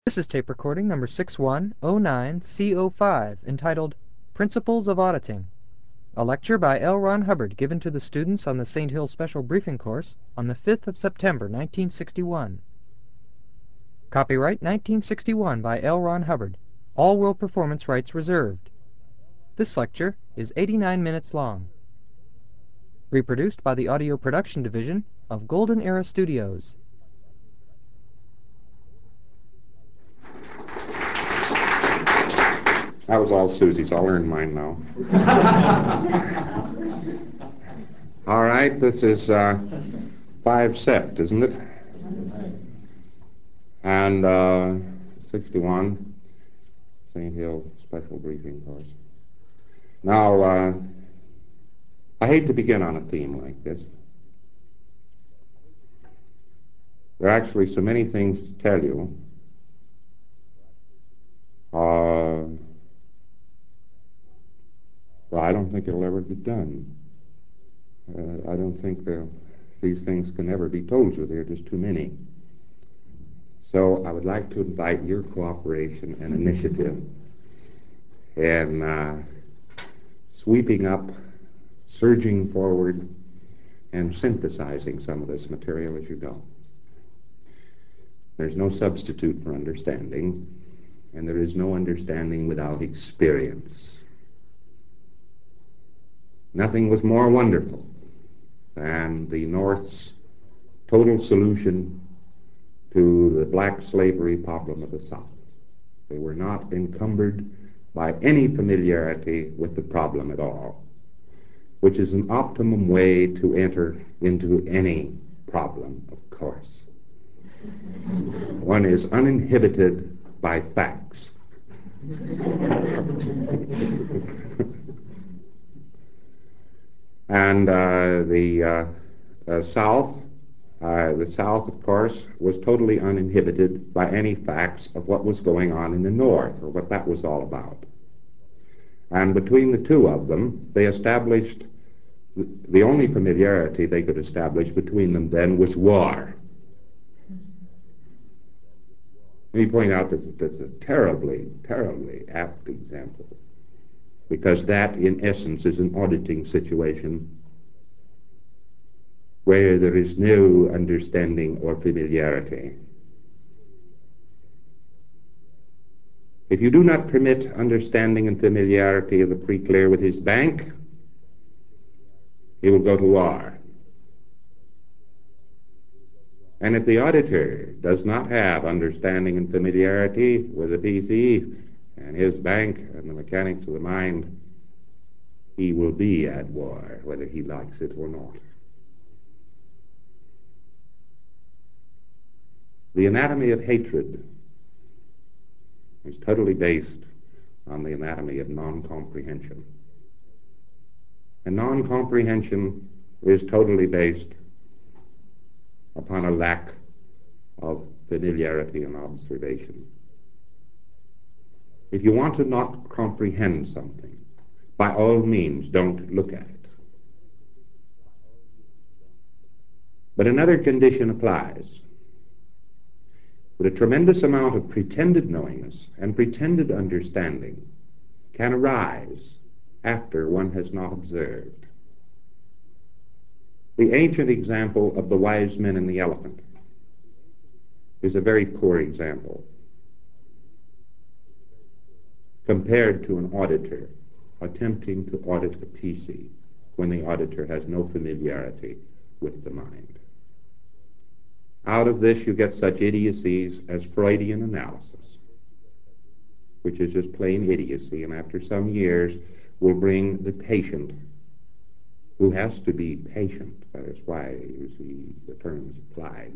This is tape recording number 6109C05, entitled Principles of Auditing, a lecture by L. Ron Hubbard given to the students on the St. Hill Special Briefing Course on the 5th of September, 1961. Copyright 1961 by L. Ron Hubbard. All world performance rights reserved. This lecture is 89 minutes long. Reproduced by the Audio Production Division of Golden Era Studios. That was all Susie's. I'll earn mine now. All right, this is 5 Sept, isn't it? And 61, St. Hill Special Briefing Course. Now, I hate to begin on a theme like this. There are actually so many things to tell you. Well, I don't think it'll ever be done. I don't think these things can ever be told you. There are just too many. So I would like to invite your cooperation and initiative in sweeping up, surging forward, and synthesizing some of this material as you go. There's no substitute for understanding, and there is no understanding without experience. Nothing was more wonderful than the North's total solution to the black slavery problem of the South. They were not encumbered by any familiarity with the problem at all, which is an optimum way to enter into any problem, of course. One is uninhibited by facts. And the South, of course, was totally uninhibited by any facts of what was going on in the North, or what that was all about. And between the two of them, they established, the only familiarity they could establish between them then was war. Let me point out that that's a terribly, terribly apt example, because that, in essence, is an auditing situation where there is no understanding or familiarity. If you do not permit understanding and familiarity of the pre-clear with his bank, he will go to war. And if the auditor does not have understanding and familiarity with the PC and his bank and the mechanics of the mind, he will be at war, whether he likes it or not. The anatomy of hatred is totally based on the anatomy of non-comprehension. And non-comprehension is totally based upon a lack of familiarity and observation. If you want to not comprehend something, by all means, don't look at it. But another condition applies. That a tremendous amount of pretended knowingness and pretended understanding can arise after one has not observed. The ancient example of the wise men and the elephant is a very poor example compared to an auditor attempting to audit a PC when the auditor has no familiarity with the mind. Out of this you get such idiocies as Freudian analysis, which is just plain idiocy, and after some years will bring the patient, who has to be patient, that is why you see the term is applied,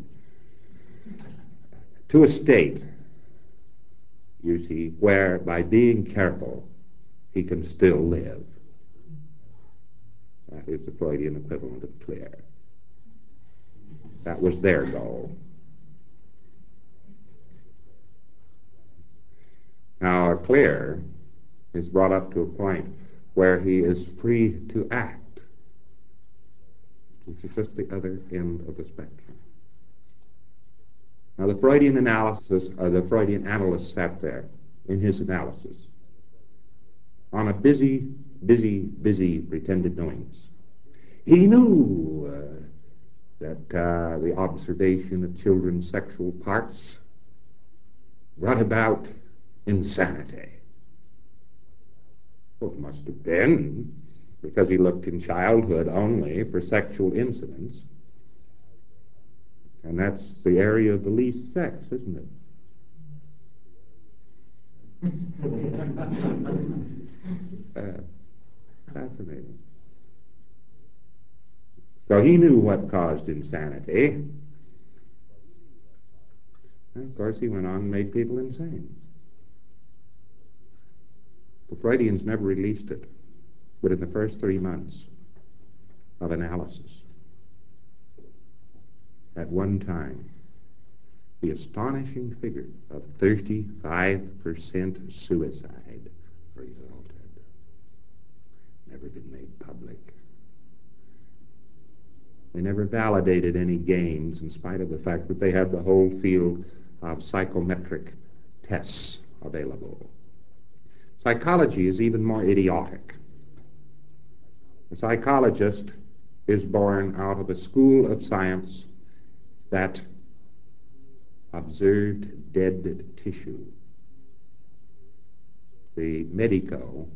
to a state, you see, where by being careful he can still live. That is the Freudian equivalent of clear. That was their goal. Now, a clear is brought up to a point where he is free to act, which is just the other end of the spectrum. Now, the Freudian analyst sat there in his analysis on a busy pretended knowingness. He knew that the observation of children's sexual parts brought about insanity. Well, it must have been because he looked in childhood only for sexual incidents. And that's the area of the least sex, isn't it? Fascinating. So he knew what caused insanity. And of course, he went on and made people insane. The Freudians never released it, but in the first 3 months of analysis, at one time, the astonishing figure of 35% suicide resulted. Never been made public. They never validated any gains in spite of the fact that they had the whole field of psychometric tests available. Psychology is even more idiotic. The psychologist is born out of a school of science that observed dead tissue. The medico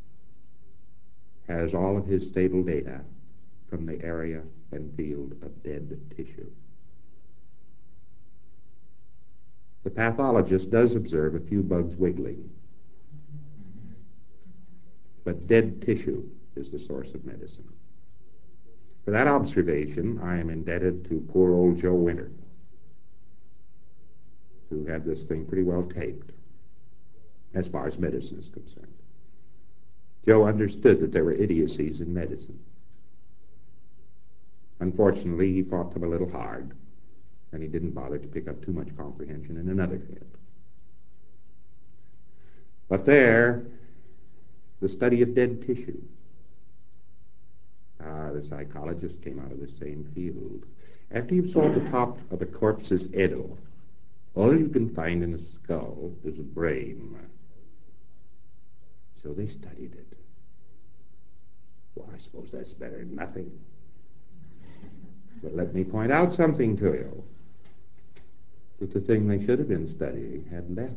has all of his stable data from the area and field of dead tissue. The pathologist does observe a few bugs wiggling, but dead tissue is the source of medicine. For that observation, I am indebted to poor old Joe Winter, who had this thing pretty well taped as far as medicine is concerned. Joe understood that there were idiocies in medicine. Unfortunately, he fought them a little hard, and he didn't bother to pick up too much comprehension in another field. But there, the study of dead tissue. The psychologist came out of the same field. After you've sawed the top of a corpse's head off, all you can find in a skull is a brain. So they studied it. Well, I suppose that's better than nothing. But let me point out something to you. That the thing they should have been studying had left.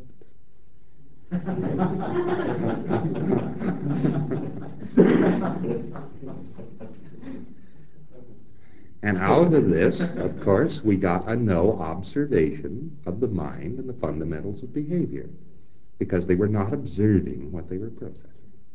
And out of this, of course, we got a no observation of the mind and the fundamentals of behavior, because they were not observing what they were processing.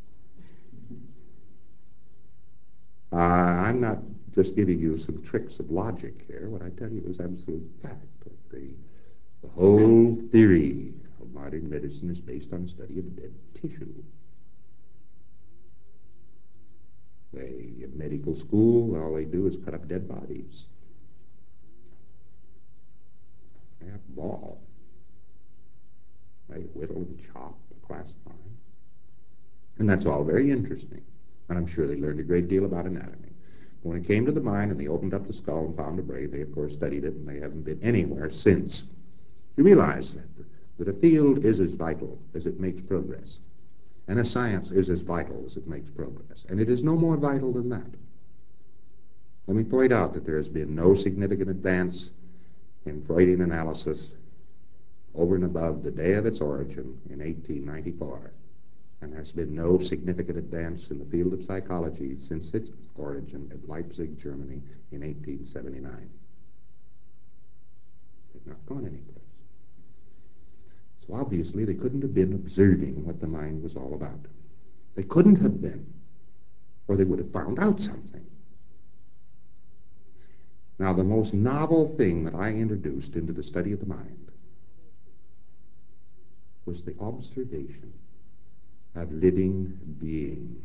I'm not just giving you some tricks of logic here. What I tell you is absolute fact. The whole theory of modern medicine is based on study of dead tissue. In medical school, all they do is cut up dead bodies. They have ball. They whittle and chop, classify. And that's all very interesting. And I'm sure they learned a great deal about anatomy. But when it came to the mind and they opened up the skull and found a brain, they, of course, studied it, and they haven't been anywhere since. You realize that a field is as vital as it makes progress. And a science is as vital as it makes progress. And it is no more vital than that. Let me point out that there has been no significant advance in Freudian analysis over and above the day of its origin in 1894. And there's been no significant advance in the field of psychology since its origin at Leipzig, Germany in 1879. They've not gone anyplace. So obviously they couldn't have been observing what the mind was all about. They couldn't have been, or they would have found out something. Now, the most novel thing that I introduced into the study of the mind was the observation of living beings.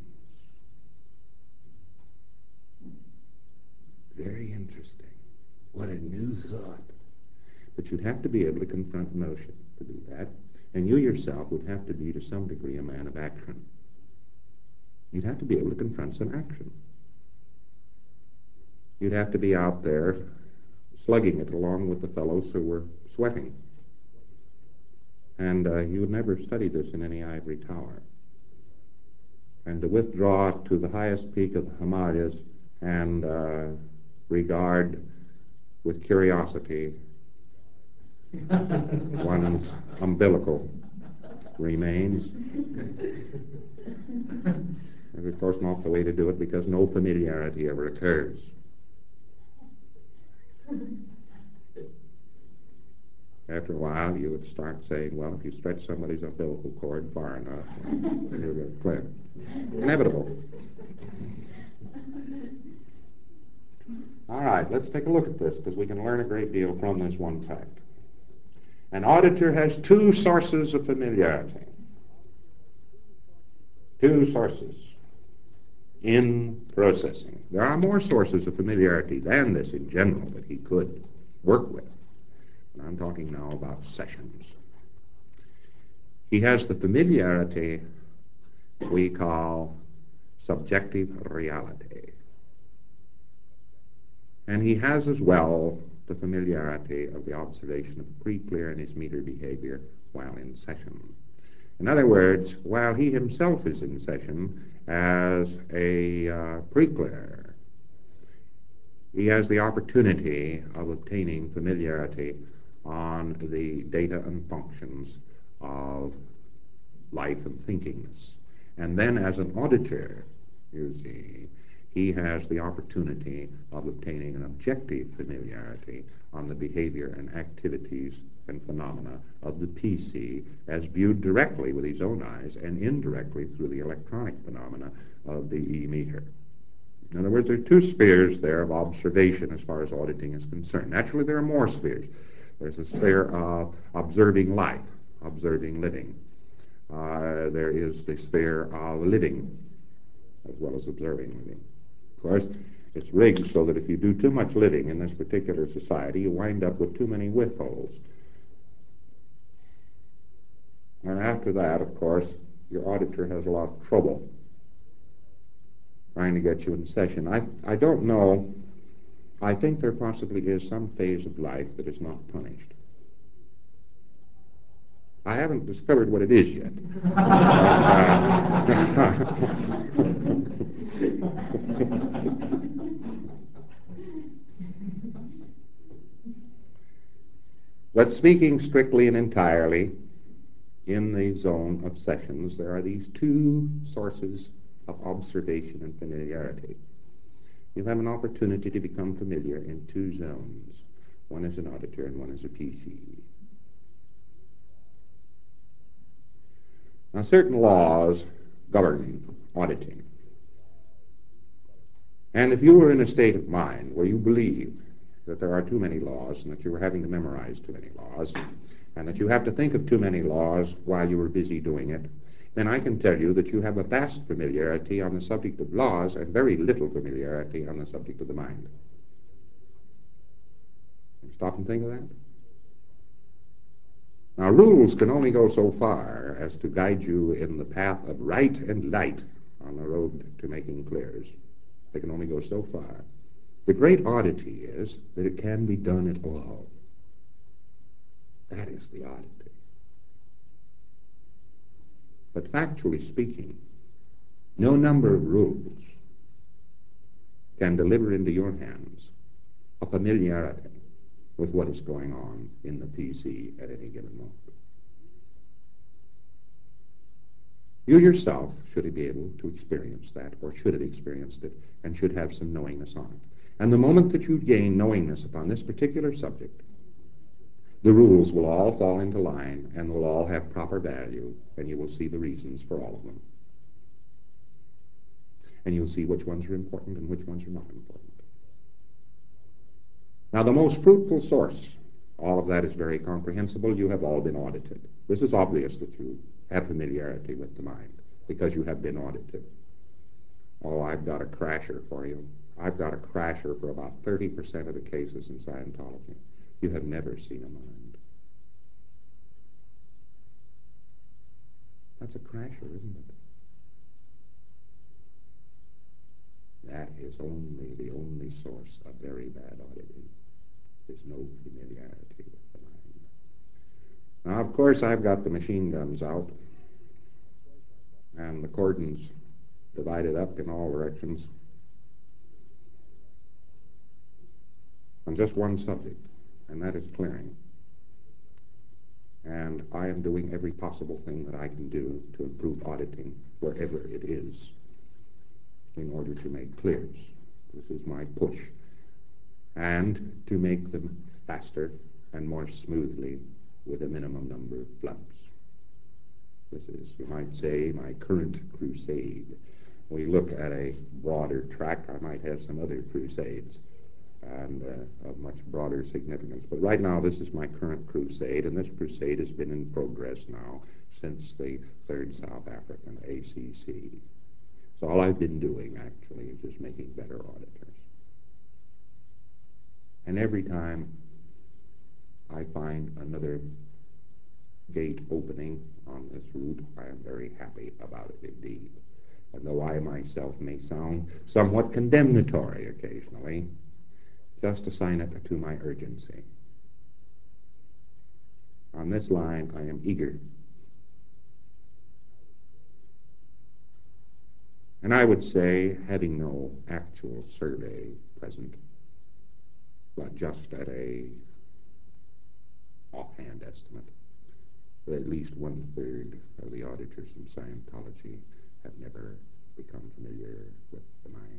Very interesting. What a new thought. But you'd have to be able to confront notion to do that. And you yourself would have to be, to some degree, a man of action. You'd have to be able to confront some action. You'd have to be out there slugging it along with the fellows who were sweating. And you would never study this in any ivory tower. And to withdraw to the highest peak of the Himalayas and regard with curiosity one's umbilical remains is, of course, not the way to do it, because no familiarity ever occurs. After a while, you would start saying, well, if you stretch somebody's umbilical cord far enough, you'll get clear. Inevitable. All right, let's take a look at this, because we can learn a great deal from this one fact. An auditor has two sources of familiarity. Two sources in processing. There are more sources of familiarity than this in general that he could work with. And I'm talking now about sessions. He has the familiarity we call subjective reality. And he has as well the familiarity of the observation of pre-clear in his meter behavior while in session. In other words, while he himself is in session as a pre-clear, he has the opportunity of obtaining familiarity on the data and functions of life and thinkingness. And then as an auditor, you see, he has the opportunity of obtaining an objective familiarity on the behavior and activities and phenomena of the PC as viewed directly with his own eyes and indirectly through the electronic phenomena of the E-meter. In other words, there are two spheres there of observation as far as auditing is concerned. Naturally, there are more spheres. There's a sphere of observing life, observing living. There is the sphere of living as well as observing living. Of course, it's rigged so that if you do too much living in this particular society, you wind up with too many withholds. And after that, of course, your auditor has a lot of trouble trying to get you in session. I don't know. I think there possibly is some phase of life that is not punished. I haven't discovered what it is yet. But speaking strictly and entirely in the zone of sessions, there are these two sources of observation and familiarity. You have an opportunity to become familiar in two zones. One is an auditor and one is a PC. Now, certain laws govern auditing. And if you were in a state of mind where you believe that there are too many laws and that you are having to memorize too many laws and that you have to think of too many laws while you are busy doing it, then I can tell you that you have a vast familiarity on the subject of laws and very little familiarity on the subject of the mind. Stop and think of that. Now, rules can only go so far as to guide you in the path of right and light on the road to making clears. They can only go so far. The great oddity is that it can be done at all. That is the oddity. But factually speaking, no number of rules can deliver into your hands a familiarity with what is going on in the PC at any given moment. You yourself should be able to experience that, or should have experienced it, and should have some knowingness on it. And the moment that you gain knowingness upon this particular subject, the rules will all fall into line and will all have proper value, and you will see the reasons for all of them. And you'll see which ones are important and which ones are not important. Now, the most fruitful source, all of that is very comprehensible. You have all been audited. This is obvious that you have familiarity with the mind because you have been audited. Oh, I've got a crasher for you. I've got a crasher for about 30% of the cases in Scientology. You have never seen a mind. That's a crasher, isn't it? That is the only source of very bad auditing. There's no familiarity with the mind. Now, of course, I've got the machine guns out and the cordons divided up in all directions on just one subject, and that is clearing. And I am doing every possible thing that I can do to improve auditing wherever it is in order to make clears. This is my push. And to make them faster and more smoothly with a minimum number of flubs. This is, you might say, my current crusade. When we look at a broader track, I might have some other crusades and of much broader significance. But right now, this is my current crusade, and this crusade has been in progress now since the Third South African ACC. So all I've been doing, actually, is just making better auditors. And every time I find another gate opening on this route, I am very happy about it indeed. And though I myself may sound somewhat condemnatory occasionally, just assign it to my urgency. On this line, I am eager. And I would say, having no actual survey present, but just at a offhand estimate, that at least one-third of the auditors in Scientology have never become familiar with the mind.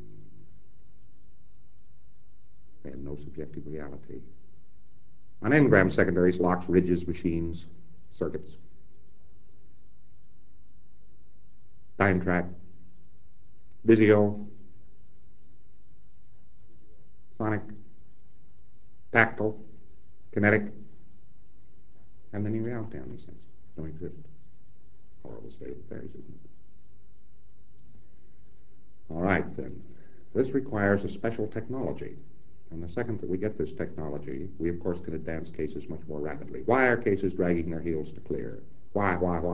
They have no subjective reality. On engram secondaries, locks, ridges, machines, circuits, time track, Visio, sonic, tactile, kinetic, and any reality on these things don't exist. Horrible state of affairs, isn't it? All right, then. This requires a special technology. And the second that we get this technology, we, of course, can advance cases much more rapidly. Why are cases dragging their heels to clear? Why?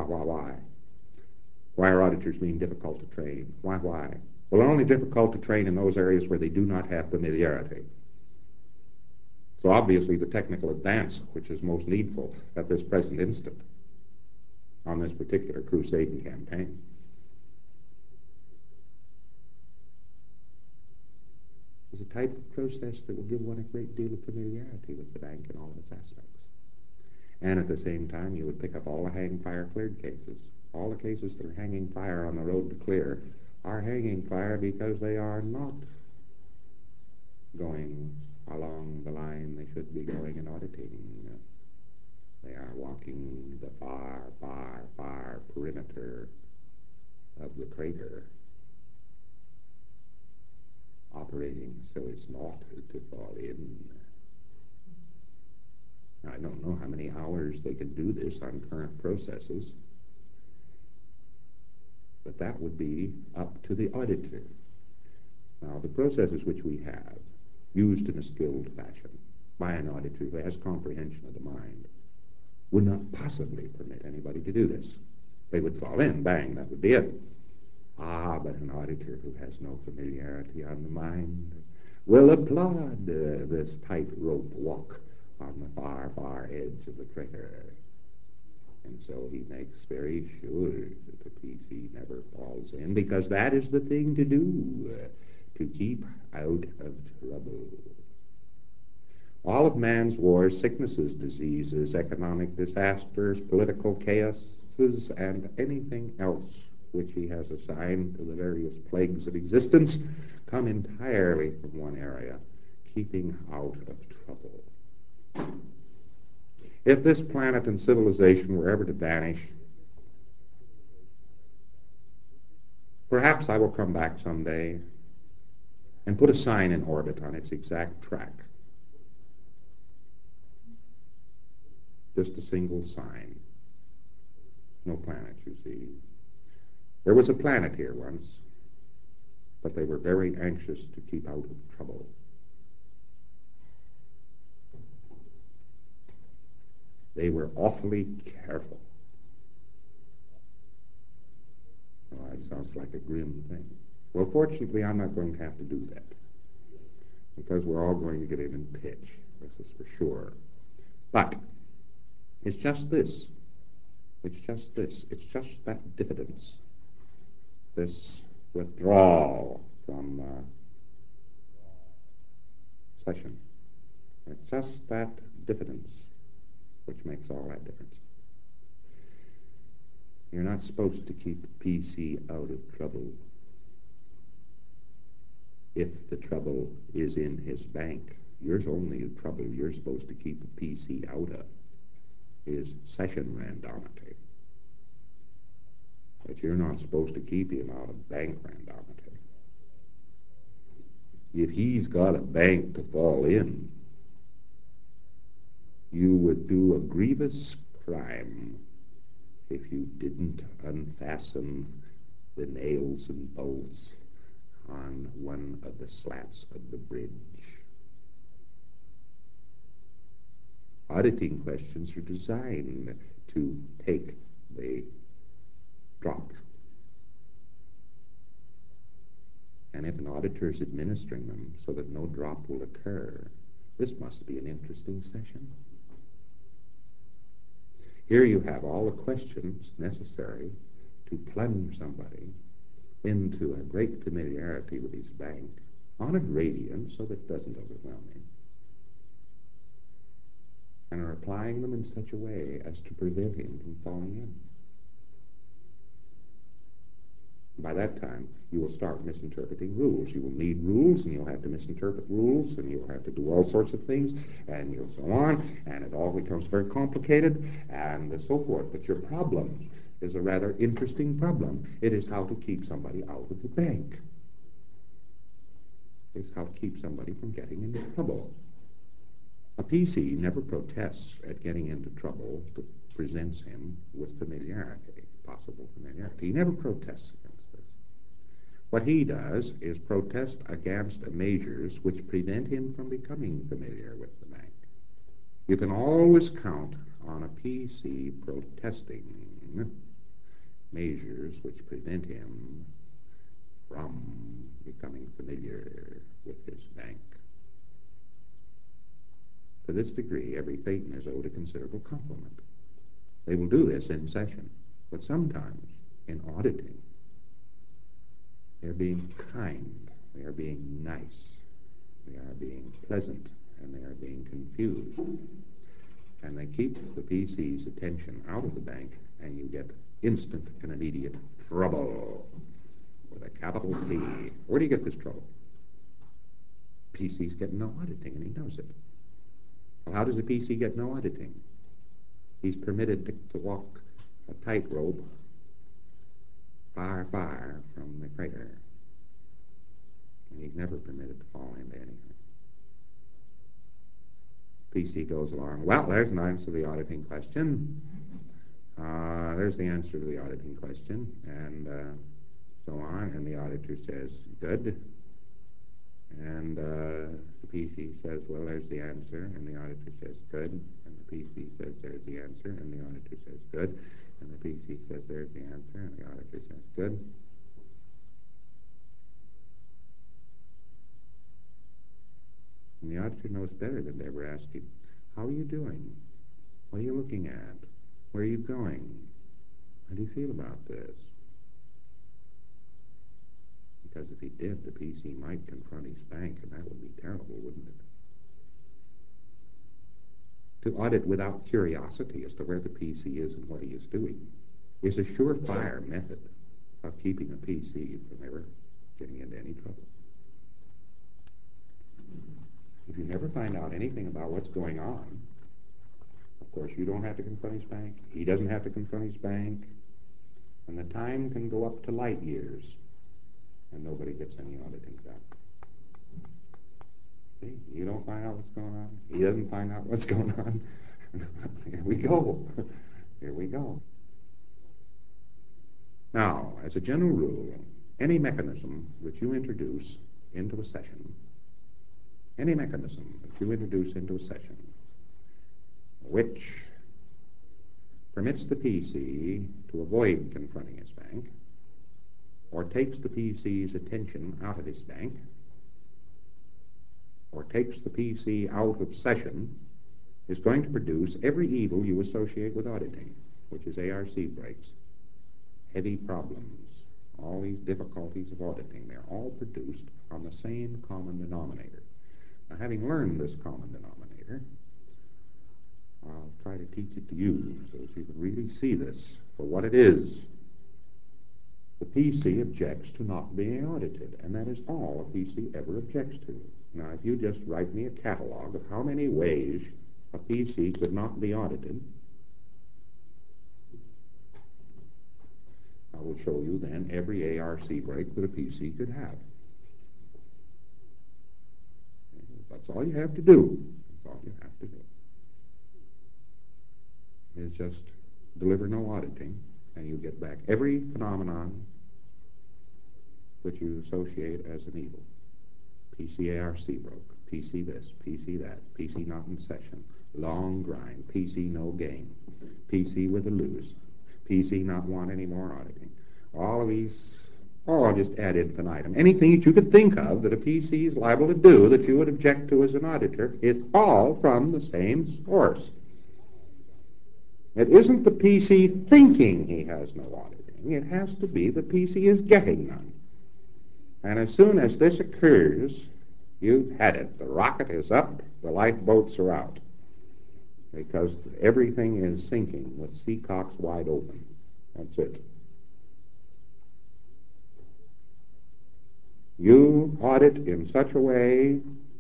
Why are auditors being difficult to train? Why? Well, they're only difficult to train in those areas where they do not have familiarity. So obviously the technical advance, which is most needful at this present instant on this particular crusade and campaign, is a type of process that will give one a great deal of familiarity with the bank in all of its aspects. And at the same time, you would pick up all the hang fire cleared cases. All the cases that are hanging fire on the road to clear are hanging fire because they are not going along the line they should be going in auditing. They are walking the far perimeter of the crater, operating so as not to fall in. I don't know how many hours they can do this on current processes, but that would be up to the auditor. Now, the processes which we have, used in a skilled fashion by an auditor who has comprehension of the mind, would not possibly permit anybody to do this. They would fall in, bang, that would be it. But an auditor who has no familiarity on the mind will applaud this tightrope walk on the far edge of the crater. And so he makes very sure that the PC never falls in, because that is the thing to do, to keep out of trouble. All of man's wars, sicknesses, diseases, economic disasters, political chaoses, and anything else which he has assigned to the various plagues of existence come entirely from one area, keeping out of trouble. If this planet and civilization were ever to vanish, perhaps I will come back someday and put a sign in orbit on its exact track. Just a single sign. No planet, you see. There was a planet here once, but they were very anxious to keep out of trouble. They were awfully careful. Oh, that sounds like a grim thing. Well, fortunately, I'm not going to have to do that, because we're all going to get in and pitch. This is for sure. But It's just this. It's just this. It's just that diffidence, this withdrawal from session. It's just that diffidence which makes all that difference. You're not supposed to keep PC out of trouble if the trouble is in his bank. Yours only the trouble you're supposed to keep the PC out of is session randomity. But you're not supposed to keep him out of bank randomity. If he's got a bank to fall in, you would do a grievous crime if you didn't unfasten the nails and bolts on one of the slats of the bridge. Auditing questions are designed to take the drop. And if an auditor is administering them so that no drop will occur, this must be an interesting session. Here you have all the questions necessary to plunge somebody into a great familiarity with his bank on a gradient so that it doesn't overwhelm him, and are applying them in such a way as to prevent him from falling in. By that time, you will start misinterpreting rules. You will need rules, and you'll have to misinterpret rules, and you'll have to do all sorts of things, and you'll so on, and it all becomes very complicated, and so forth. But your problem is a rather interesting problem. It is how to keep somebody out of the bank. It's how to keep somebody from getting into trouble. A PC never protests at getting into trouble that presents him with familiarity, possible familiarity. He never protests against this. What he does is protest against measures which prevent him from becoming familiar with the bank. You can always count on a PC protesting measures which prevent him from becoming familiar with his bank. To this degree, every Thetan is owed a considerable compliment. They will do this in session, but sometimes in auditing, they're being kind, they are being nice, they are being pleasant, and they are being confused. And they keep the PC's attention out of the bank, and you get instant and immediate trouble with a capital T. Where do you get this trouble? PC's getting no auditing, and he knows it. Well, how does a PC get no auditing? He's permitted to walk a tightrope far, far from the crater. And he's never permitted to fall into anything. PC goes along, well, there's an answer to the auditing question. There's the answer to the auditing question, and so on, and the auditor says, good. And the PC says, well, there's the answer, and the auditor says, good. And the PC says, there's the answer, and the auditor says, good. And the PC says, there's the answer, and the auditor says, good. And the auditor knows better than to ever ask him, how are you doing? What are you looking at? Where are you going? How do you feel about this? Because if he did, the PC might confront his bank, and that would be terrible, wouldn't it? To audit without curiosity as to where the PC is and what he is doing is a surefire method of keeping a PC from ever getting into any trouble. If you never find out anything about what's going on, of course, you don't have to confront his bank. He doesn't have to confront his bank. And the time can go up to light years, and nobody gets any auditing done. See, you don't find out what's going on. He doesn't find out what's going on. Here we go. Here we go. Now, as a general rule, any mechanism that you introduce into a session, which permits the PC to avoid confronting his bank, or takes the PC's attention out of his bank, or takes the PC out of session, is going to produce every evil you associate with auditing, which is ARC breaks, heavy problems, all these difficulties of auditing. They're all produced on the same common denominator. Now, having learned this common denominator, I'll try to teach it to you so that you can really see this for what it is. The PC objects to not being audited, and that is all a PC ever objects to. Now, if you just write me a catalog of how many ways a PC could not be audited, I will show you then every ARC break that a PC could have. That's all you have to do. That's all you have to do. Is just deliver no auditing, and you get back every phenomenon which you associate as an evil. PC ARC broke, PC this, PC that, PC not in session, long grind, PC no gain, PC with a lose, PC not want any more auditing. All of these, I'll just ad infinitum. Anything that you could think of that a PC is liable to do that you would object to as an auditor, it's all from the same source. It isn't the PC thinking he has no auditing. It has to be the PC is getting none. And as soon as this occurs, you've had it. The rocket is up, the lifeboats are out. Because everything is sinking with seacocks wide open. That's it. You audit in such a way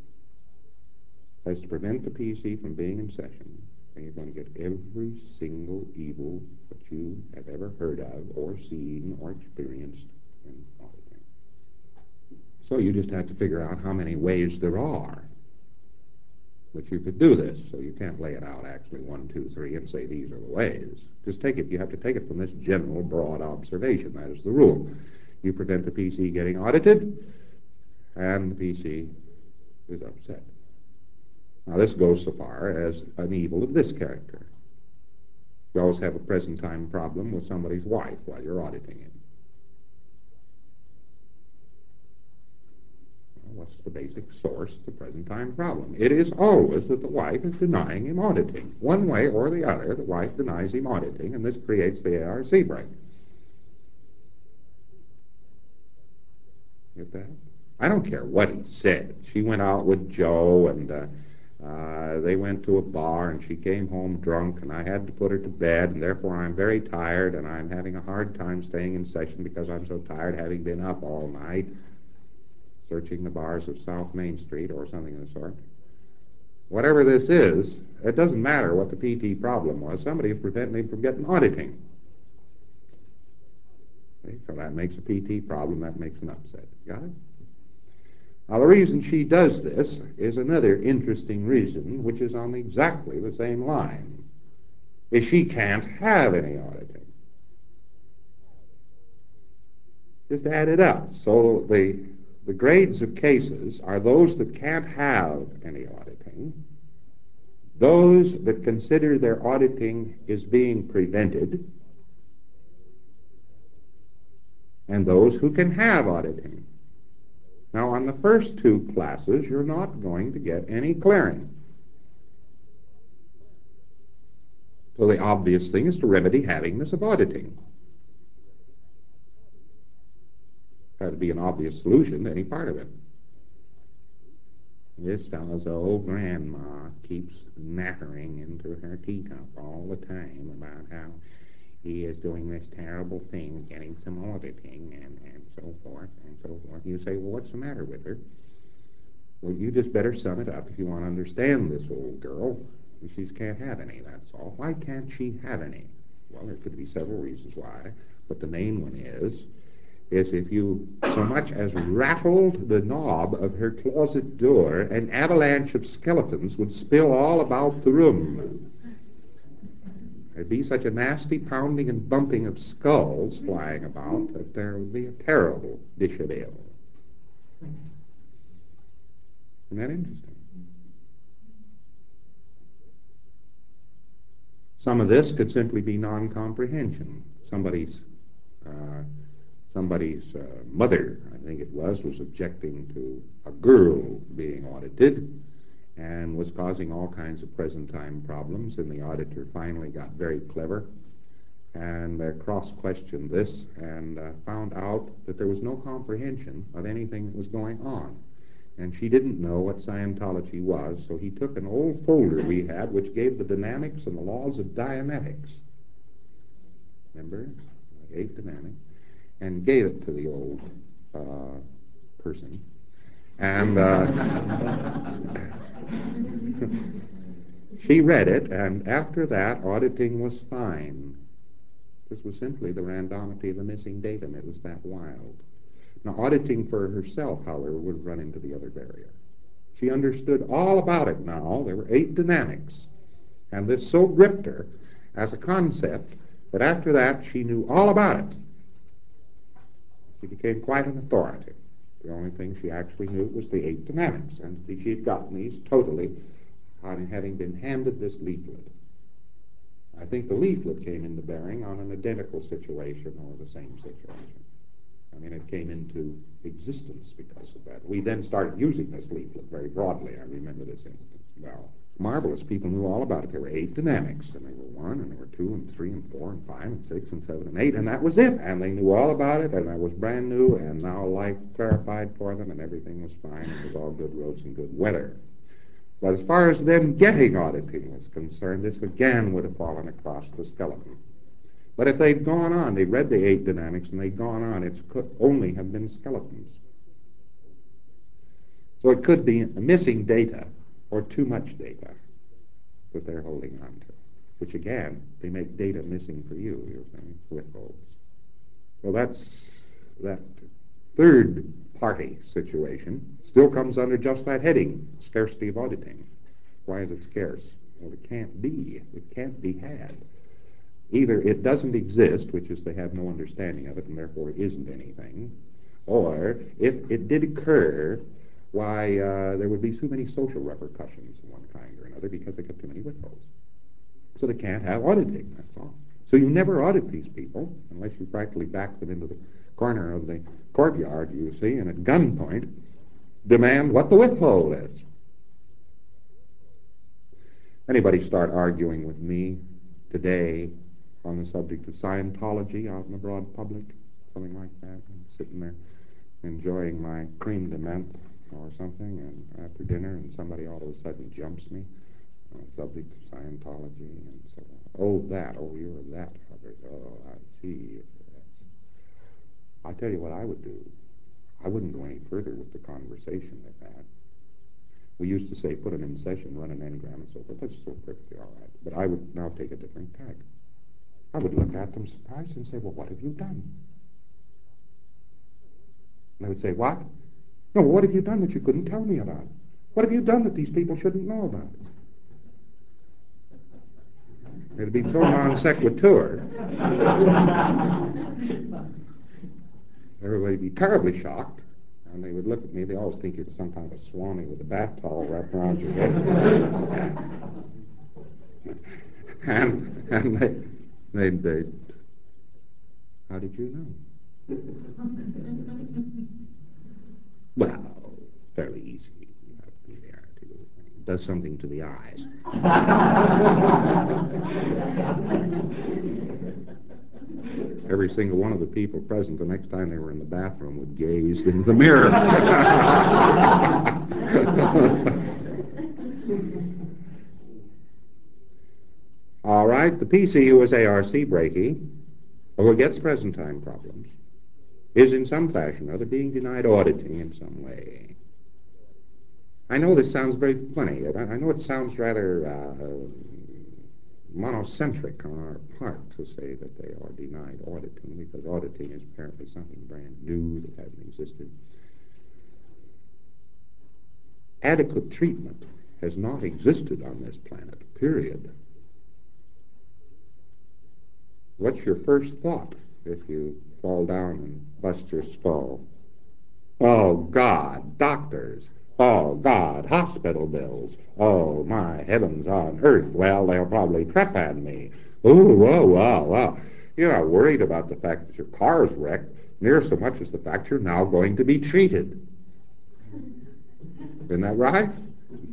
as to prevent the PC from being in session, and you're going to get every single evil that you have ever heard of or seen or experienced in auditing. So you just have to figure out how many ways there are that you could do this. So you can't lay it out actually 1, 2, 3 and say these are the ways. Just take it. You have to take it from this general broad observation. That is the rule. You prevent the PC getting audited, and the PC is upset. Now this goes so far as an evil of this character. You always have a present time problem with somebody's wife while you're auditing him. What's the basic source of the present time problem? It is always that the wife is denying him auditing. One way or the other, the wife denies him auditing, and this creates the ARC break. Get that? I don't care what he said. She went out with Joe, and they went to a bar, and she came home drunk, and I had to put her to bed, and therefore I'm very tired, and I'm having a hard time staying in session because I'm so tired having been up all night searching the bars of South Main Street or something of the sort. Whatever this is, it doesn't matter what the PT problem was. Somebody is preventing him from getting auditing. Okay, so that makes a PT problem. That makes an upset. Got it? Now, the reason she does this is another interesting reason, which is on exactly the same line, is she can't have any auditing. Just add it up. So the grades of cases are those that can't have any auditing, those that consider their auditing is being prevented, and those who can have auditing. Now, on the first two classes, you're not going to get any clearing. So the obvious thing is to remedy havingness of auditing. That would be an obvious solution to any part of it. This fellow's old grandma keeps nattering into her teacup all the time about how he is doing this terrible thing, getting some auditing, and so forth, and so forth. You say, well, what's the matter with her? Well, you just better sum it up if you want to understand this old girl. She can't have any, that's all. Why can't she have any? Well, there could be several reasons why, but the main one is if you so much as rattled the knob of her closet door, an avalanche of skeletons would spill all about the room. There'd be such a nasty pounding and bumping of skulls flying about that there would be a terrible dish of ale. Isn't that interesting? Some of this could simply be non-comprehension. Somebody's mother, I think it was objecting to a girl being audited, and was causing all kinds of present-time problems, and the auditor finally got very clever and cross-questioned this and found out that there was no comprehension of anything that was going on. And she didn't know what Scientology was, so he took an old folder we had which gave the dynamics and the laws of Dianetics. Remember? Like 8 dynamics. And gave it to the old person. And she read it, and after that, auditing was fine. This was simply the randomity of the missing datum. It was that wild. Now, auditing for herself, however, would run into the other barrier. She understood all about it now. There were 8 dynamics. And this so gripped her as a concept that after that she knew all about it. She became quite an authority. The only thing she actually knew was the 8 dynamics. And she had gotten these totally on having been handed this leaflet. I think the leaflet came into bearing on an identical situation or the same situation. I mean, it came into existence because of that. We then started using this leaflet very broadly. I remember this instance well. Marvelous. People knew all about it. There were 8 dynamics, and there were 1, and there were 2, and 3, and 4, and 5, and 6, and 7, and 8, and that was it. And they knew all about it, and that was brand new, and now life clarified for them, and everything was fine. It was all good roads and good weather. But as far as them getting auditing was concerned, this again would have fallen across the skeleton. But if they'd gone on, they read the 8 dynamics, and they'd gone on, it could only have been skeletons. So it could be missing data or too much data that they're holding on to, which again, they make data missing for you, you're saying, withholds. Well, that's that third party situation still comes under just that heading, scarcity of auditing. Why is it scarce? Well, it can't be. It can't be had. Either it doesn't exist, which is they have no understanding of it and therefore it isn't anything, or if it did occur, why there would be too many social repercussions of one kind or another because they got too many withholds. So they can't have auditing, that's all. So you never audit these people unless you practically back them into the corner of the courtyard, you see, and at gunpoint demand what the withhold is. Anybody start arguing with me today on the subject of Scientology out in the broad public, something like that, and sitting there enjoying my creme de menthe or something, and after dinner, and somebody all of a sudden jumps me on the subject of Scientology, and so on. Oh, that, oh, you're that, Hubbard. Oh, I see. I tell you what I would do. I wouldn't go any further with the conversation with that. We used to say, put them in session, run an engram, and so forth. That's so perfectly all right. But I would now take a different tack. I would look at them surprised and say, well, what have you done? And they would say, what? No, what have you done that you couldn't tell me about? What have you done that these people shouldn't know about? It'd be so non sequitur. Everybody'd be terribly shocked, and they would look at me. They always think it's some kind of a swami with a bath towel wrapped around your head. and they'd, how did you know? Well, fairly easy. You have familiarity with the thing. It does something to the eyes. Every single one of the people present, the next time they were in the bathroom, would gaze into the mirror. All right, the PCUSARC breakie, who gets present time problems, is in some fashion or other being denied auditing in some way. I know this sounds very funny. I know it sounds rather monocentric on our part to say that they are denied auditing, because auditing is apparently something brand new that hasn't existed. Adequate treatment has not existed on this planet, period. What's your first thought if you fall down and bust your skull? Oh, God, doctors. Oh, God, hospital bills. Oh, my heavens on earth. Well, they'll probably trepan me. Ooh, whoa, wow, wow. You're not worried about the fact that your car's wrecked near so much as the fact you're now going to be treated. Isn't that right?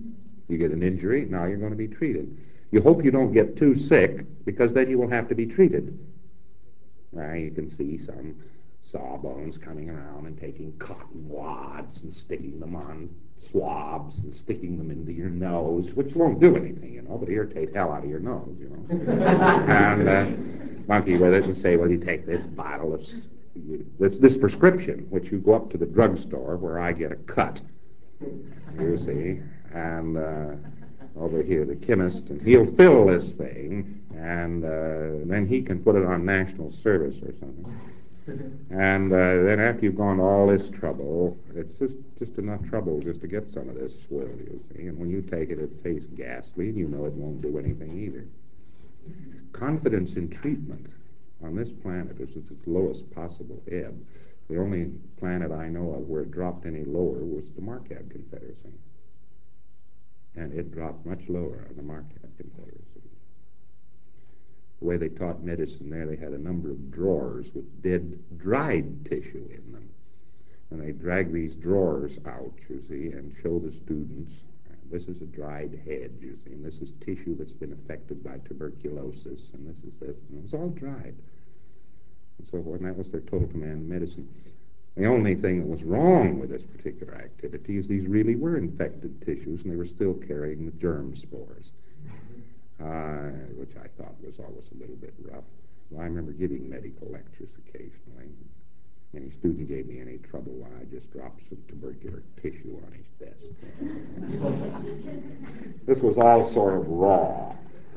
You get an injury, now you're going to be treated. You hope you don't get too sick, because then you will have to be treated. Now you can see some sawbones coming around and taking cotton wads and sticking them on swabs and sticking them into your nose, which won't do anything, but irritate hell out of your nose. And monkey with it and say, well, you take this bottle of this prescription, which you go up to the drugstore where I get a cut, you see, and over here the chemist, and he'll fill this thing, and then he can put it on national service or something. And then after you've gone to all this trouble, it's just enough trouble just to get some of this swill, you see. And when you take it, it tastes ghastly, and you know it won't do anything either. Confidence in treatment on this planet is at its lowest possible ebb. The only planet I know of where it dropped any lower was the Marquette Confederacy. And it dropped much lower on the Marquette Confederacy. The way they taught medicine there, they had a number of drawers with dead, dried tissue in them. And they drag these drawers out, you see, and show the students, this is a dried head, you see, and this is tissue that's been affected by tuberculosis, and this is this, and it was all dried. And so forth, and that was their total command of medicine. The only thing that was wrong with this particular activity is these really were infected tissues, and they were still carrying the germ spores, which I thought was always a little bit rough. Well, I remember giving medical lectures occasionally. Any student gave me any trouble, why I just dropped some tubercular tissue on his desk. This was all sort of raw.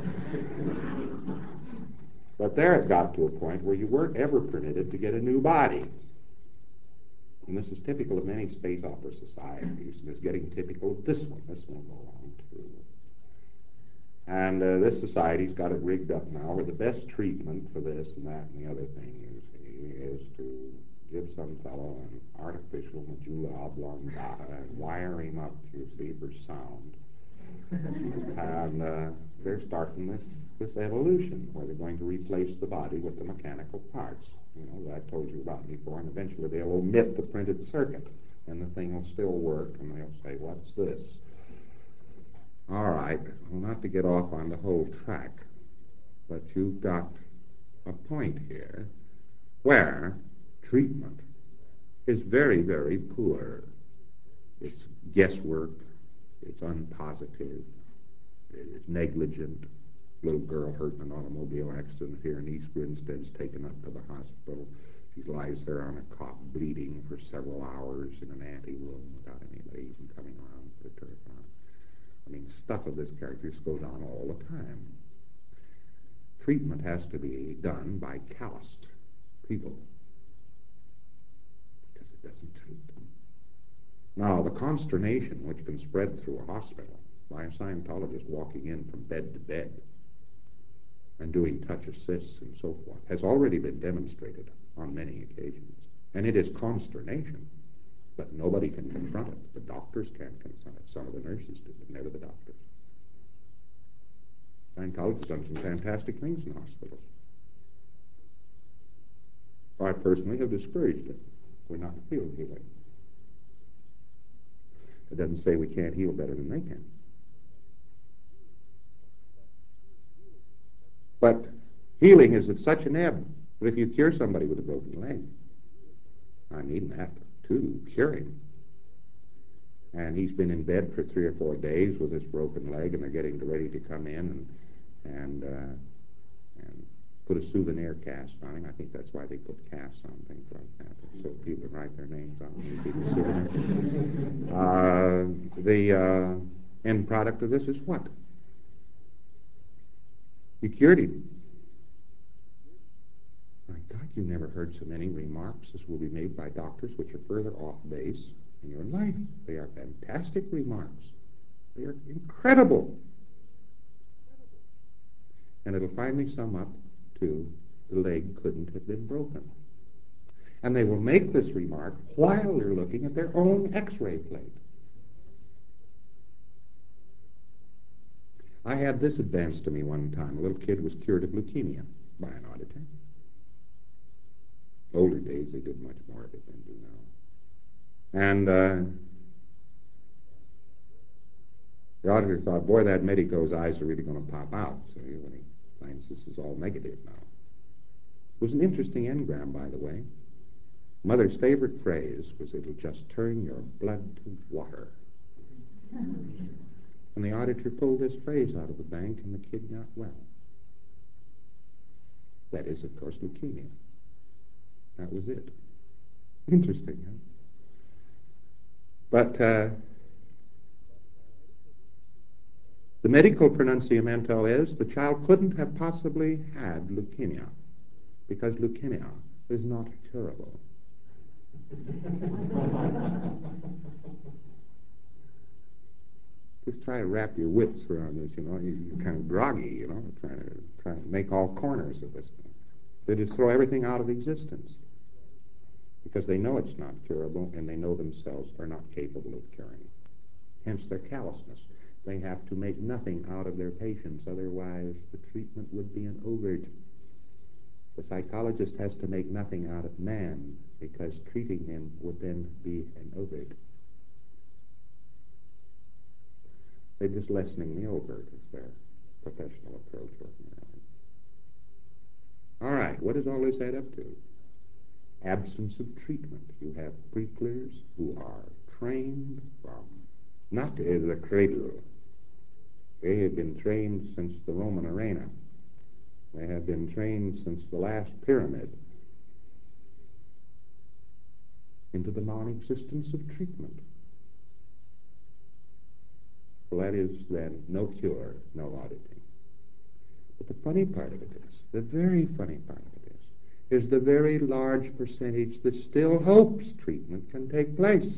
But there it got to a point where you weren't ever permitted to get a new body. And this is typical of many space opera societies, and it's getting typical of this one. This one will go on too. And this society's got it rigged up now where the best treatment for this and that and the other thing, you see, is to give some fellow an artificial medulla oblongata and wire him up, you see, for sound. And they're starting this evolution where they're going to replace the body with the mechanical parts, that I told you about before, and eventually they'll omit the printed circuit, and the thing will still work, and they'll say, what's this? All right, well, not to get off on the whole track, but you've got a point here where treatment is very, very poor. It's guesswork, it's unpositive, it's negligent. Little girl hurt in an automobile accident here in East Grinstead is taken up to the hospital. She lies there on a cot bleeding for several hours in an anteroom without anybody even coming around to turn it on. I mean, stuff of this character goes on all the time. Treatment has to be done by calloused people because it doesn't treat them. Now, the consternation which can spread through a hospital by a Scientologist walking in from bed to bed and doing touch assists and so forth has already been demonstrated on many occasions. And it is consternation, but nobody can confront it. The doctors can't confront it. Some of the nurses do, but never the doctors. Scientology has done some fantastic things in hospitals. I personally have discouraged it. We're not field healing. It doesn't say we can't heal better than they can. But healing is at such an ebb that if you cure somebody with a broken leg, I mean that too, cure him. And he's been in bed for 3 or 4 days with this broken leg, and they're getting ready to come in and put a souvenir cast on him. I think that's why they put casts on things like that, so people can write their names on them and keep a souvenir. The end product of this is what? You cured him. My God, you never heard so many remarks as will be made by doctors which are further off base in your life. They are fantastic remarks. They are incredible. And it'll finally sum up to the leg couldn't have been broken. And they will make this remark while they're looking at their own X-ray plate. I had this advanced to me one time. A little kid was cured of leukemia by an auditor. Older days, they did much more of it than do now. And The auditor thought, boy, that medico's eyes are really going to pop out, see, when he finds this is all negative now. It was an interesting engram, by the way. Mother's favorite phrase was, it'll just turn your blood to water. And the auditor pulled this phrase out of the bank, and the kid got well. That is, of course, leukemia. That was it. Interesting, huh? But the medical pronunciamento is the child couldn't have possibly had leukemia because leukemia is not curable. Just try to wrap your wits around this, You're kind of groggy, trying to make all corners of this thing. They just throw everything out of existence because they know it's not curable and they know themselves are not capable of curing. Hence their callousness. They have to make nothing out of their patients, otherwise the treatment would be an overt. The psychologist has to make nothing out of man because treating him would then be an overt. They're just lessening the overt as their professional approach. All right, what does all this add up to? Absence of treatment. You have pre-clears who are trained from not the cradle. They have been trained since the Roman arena. They have been trained since the last pyramid into the non-existence of treatment. Well, that is then no cure, no auditing. But the funny part of it is, the very funny part of it is the very large percentage that still hopes treatment can take place.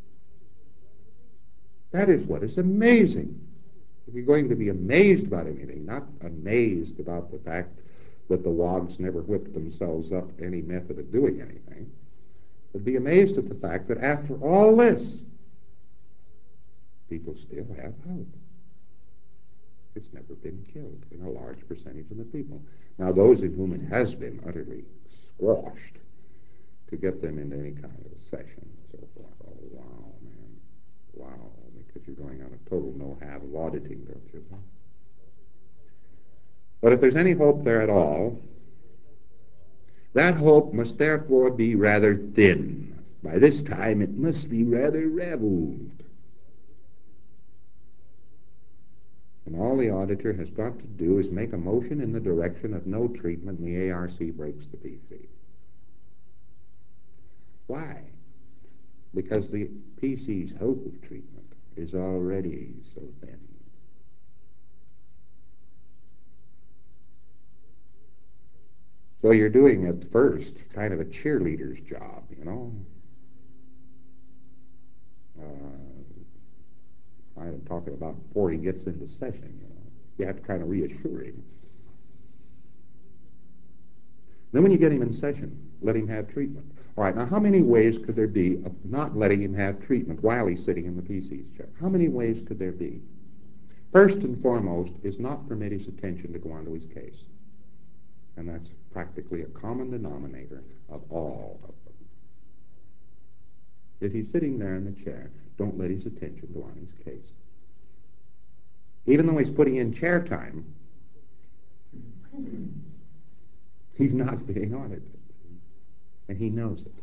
That is what is amazing. If you're going to be amazed about anything, not amazed about the fact that the wogs never whipped themselves up any method of doing anything, but be amazed at the fact that after all this, people still have hope. It's never been killed in a large percentage of the people. Now, those in whom it has been utterly squashed, to get them into any kind of a session, so forth, oh, wow, man, wow, because you're going on a total no-have of auditing, don't you? But if there's any hope there at all, that hope must therefore be rather thin. By this time, it must be rather raveled. And all the auditor has got to do is make a motion in the direction of no treatment, and the ARC breaks the PC. Why? Because the PC's hope of treatment is already so thin. So you're doing at first kind of a cheerleader's job, I'm talking about before he gets into session, You have to kind of reassure him. Then when you get him in session, let him have treatment. All right, now how many ways could there be of not letting him have treatment while he's sitting in the PC's chair? How many ways could there be? First and foremost is not permit his attention to go on to his case. And that's practically a common denominator of all of them. If he's sitting there in the chair, don't let his attention go on his case. Even though he's putting in chair time, he's not being audited. And he knows it.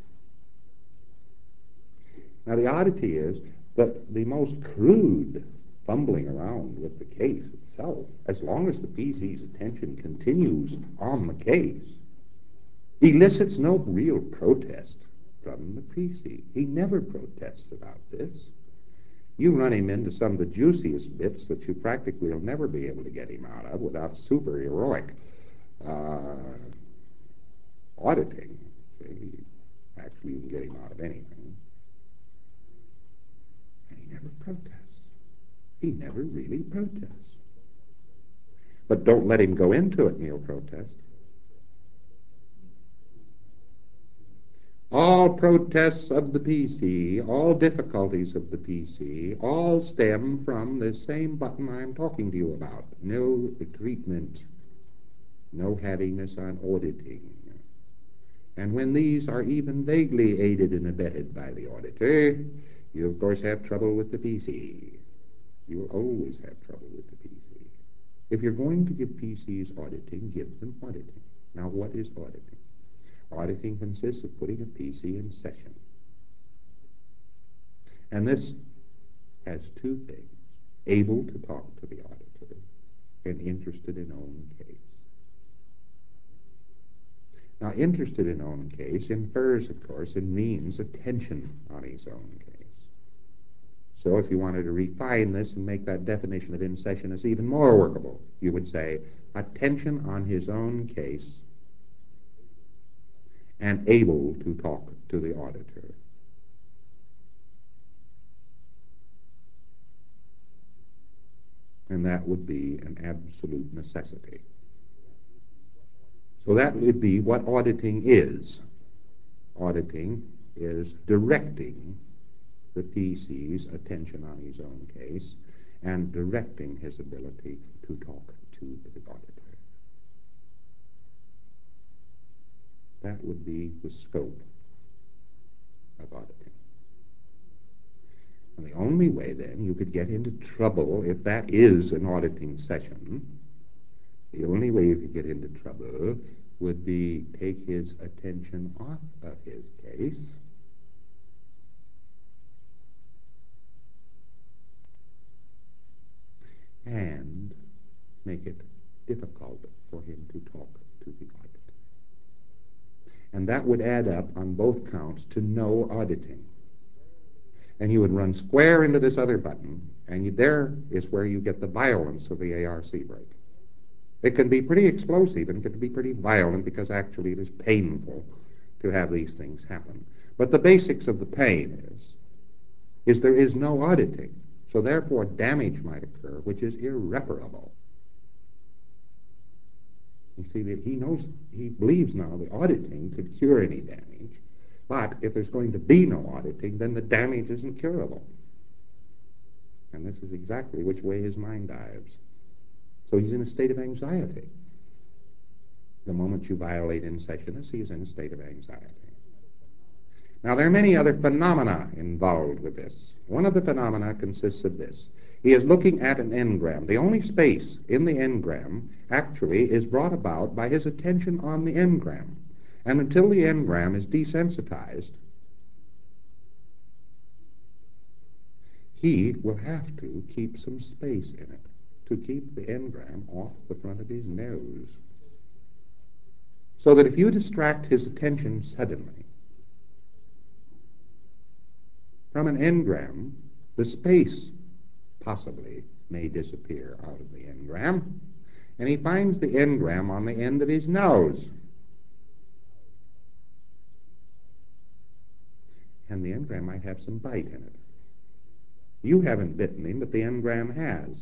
Now, the oddity is that the most crude fumbling around with the case itself, as long as the PC's attention continues on the case, elicits no real protest from the PC. He never protests about this. You run him into some of the juiciest bits that you practically will never be able to get him out of without super heroic auditing. Actually, you can get him out of anything. And he never protests. He never really protests. But don't let him go into it and he'll protest. All protests of the PC, all difficulties of the PC, all stem from the same button I'm talking to you about. No treatment, no havingness on auditing. And when these are even vaguely aided and abetted by the auditor, you of course have trouble with the PC. You will always have trouble with the PC. If you're going to give PCs auditing, give them auditing. Now, what is auditing? Auditing consists of putting a PC in session. And this has two things: able to talk to the auditor and interested in own case. Now, interested in own case infers, of course, and means attention on his own case. So if you wanted to refine this and make that definition of in session as even more workable, you would say attention on his own case and able to talk to the auditor. And that would be an absolute necessity. So that would be what auditing is. Auditing is directing the PC's attention on his own case and directing his ability to talk to the auditor. That would be the scope of auditing. And the only way, then, you could get into trouble if that is an auditing session, the only way you could get into trouble would be take his attention off of his case and make it difficult for him to talk to the auditor. And that would add up on both counts to no auditing. And you would run square into this other button, and there is where you get the violence of the ARC break. It can be pretty explosive and it can be pretty violent because actually it is painful to have these things happen. But the basics of the pain is there is no auditing. So therefore damage might occur which is irreparable. You see that he believes now the auditing could cure any damage, but if there's going to be no auditing, then the damage isn't curable. And this is exactly which way his mind dives. So he's in a state of anxiety. The moment you violate in sessionness, he is in a state of anxiety. Now, there are many other phenomena involved with this. One of the phenomena consists of this. He is looking at an engram. The only space in the engram actually is brought about by his attention on the engram. And until the engram is desensitized, he will have to keep some space in it to keep the engram off the front of his nose. So that if you distract his attention suddenly from an engram, the space possibly may disappear out of the engram, and he finds the engram on the end of his nose. And the engram might have some bite in it. You haven't bitten him, but the engram has.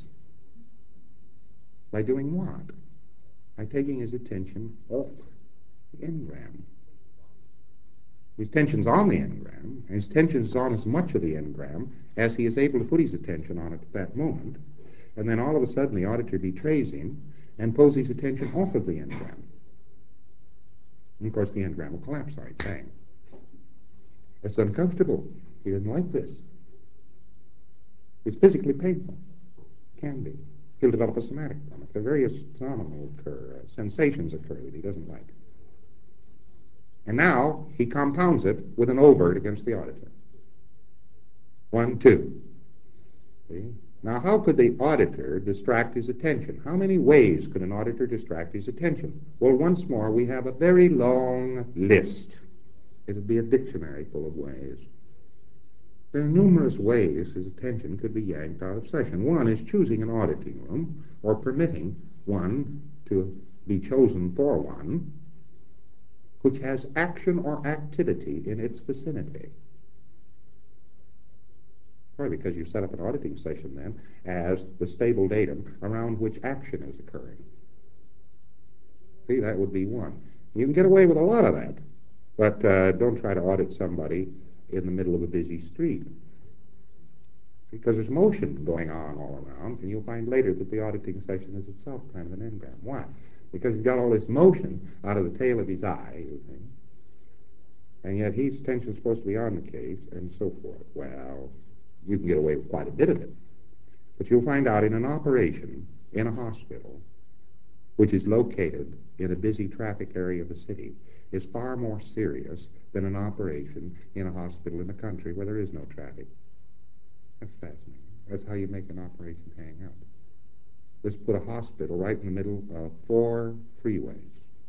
By doing what? By taking his attention off the engram. His attention's on the engram, and his attention is on as much of the engram as he is able to put his attention on it at that moment, and then all of a sudden the auditor betrays him and pulls his attention off of the engram. And of course the engram will collapse on it, bang. It's uncomfortable. He doesn't like this. It's physically painful. It can be. He'll develop a somatic from it. Various phenomena will occur, sensations occur that he doesn't like. And now he compounds it with an overt against the auditor. 1, 2. See? Now, how could the auditor distract his attention? How many ways could an auditor distract his attention? Well, once more, we have a very long list. It would be a dictionary full of ways. There are numerous ways his attention could be yanked out of session. One is choosing an auditing room or permitting one to be chosen for one which has action or activity in its vicinity. Probably because you set up an auditing session then as the stable datum around which action is occurring. See, that would be one. You can get away with a lot of that, but don't try to audit somebody in the middle of a busy street, because there's motion going on all around, and you'll find later that the auditing session is itself kind of an engram. Why? Because he's got all this motion out of the tail of his eye, you think, and yet his attention's supposed to be on the case, and so forth. Well, you can get away with quite a bit of it, But you'll find out in an operation in a hospital, which is located in a busy traffic area of the city, is far more serious than an operation in a hospital in the country where there is no traffic. That's fascinating. That's how you make an operation hang up. Let's put a hospital right in the middle of 4 freeways.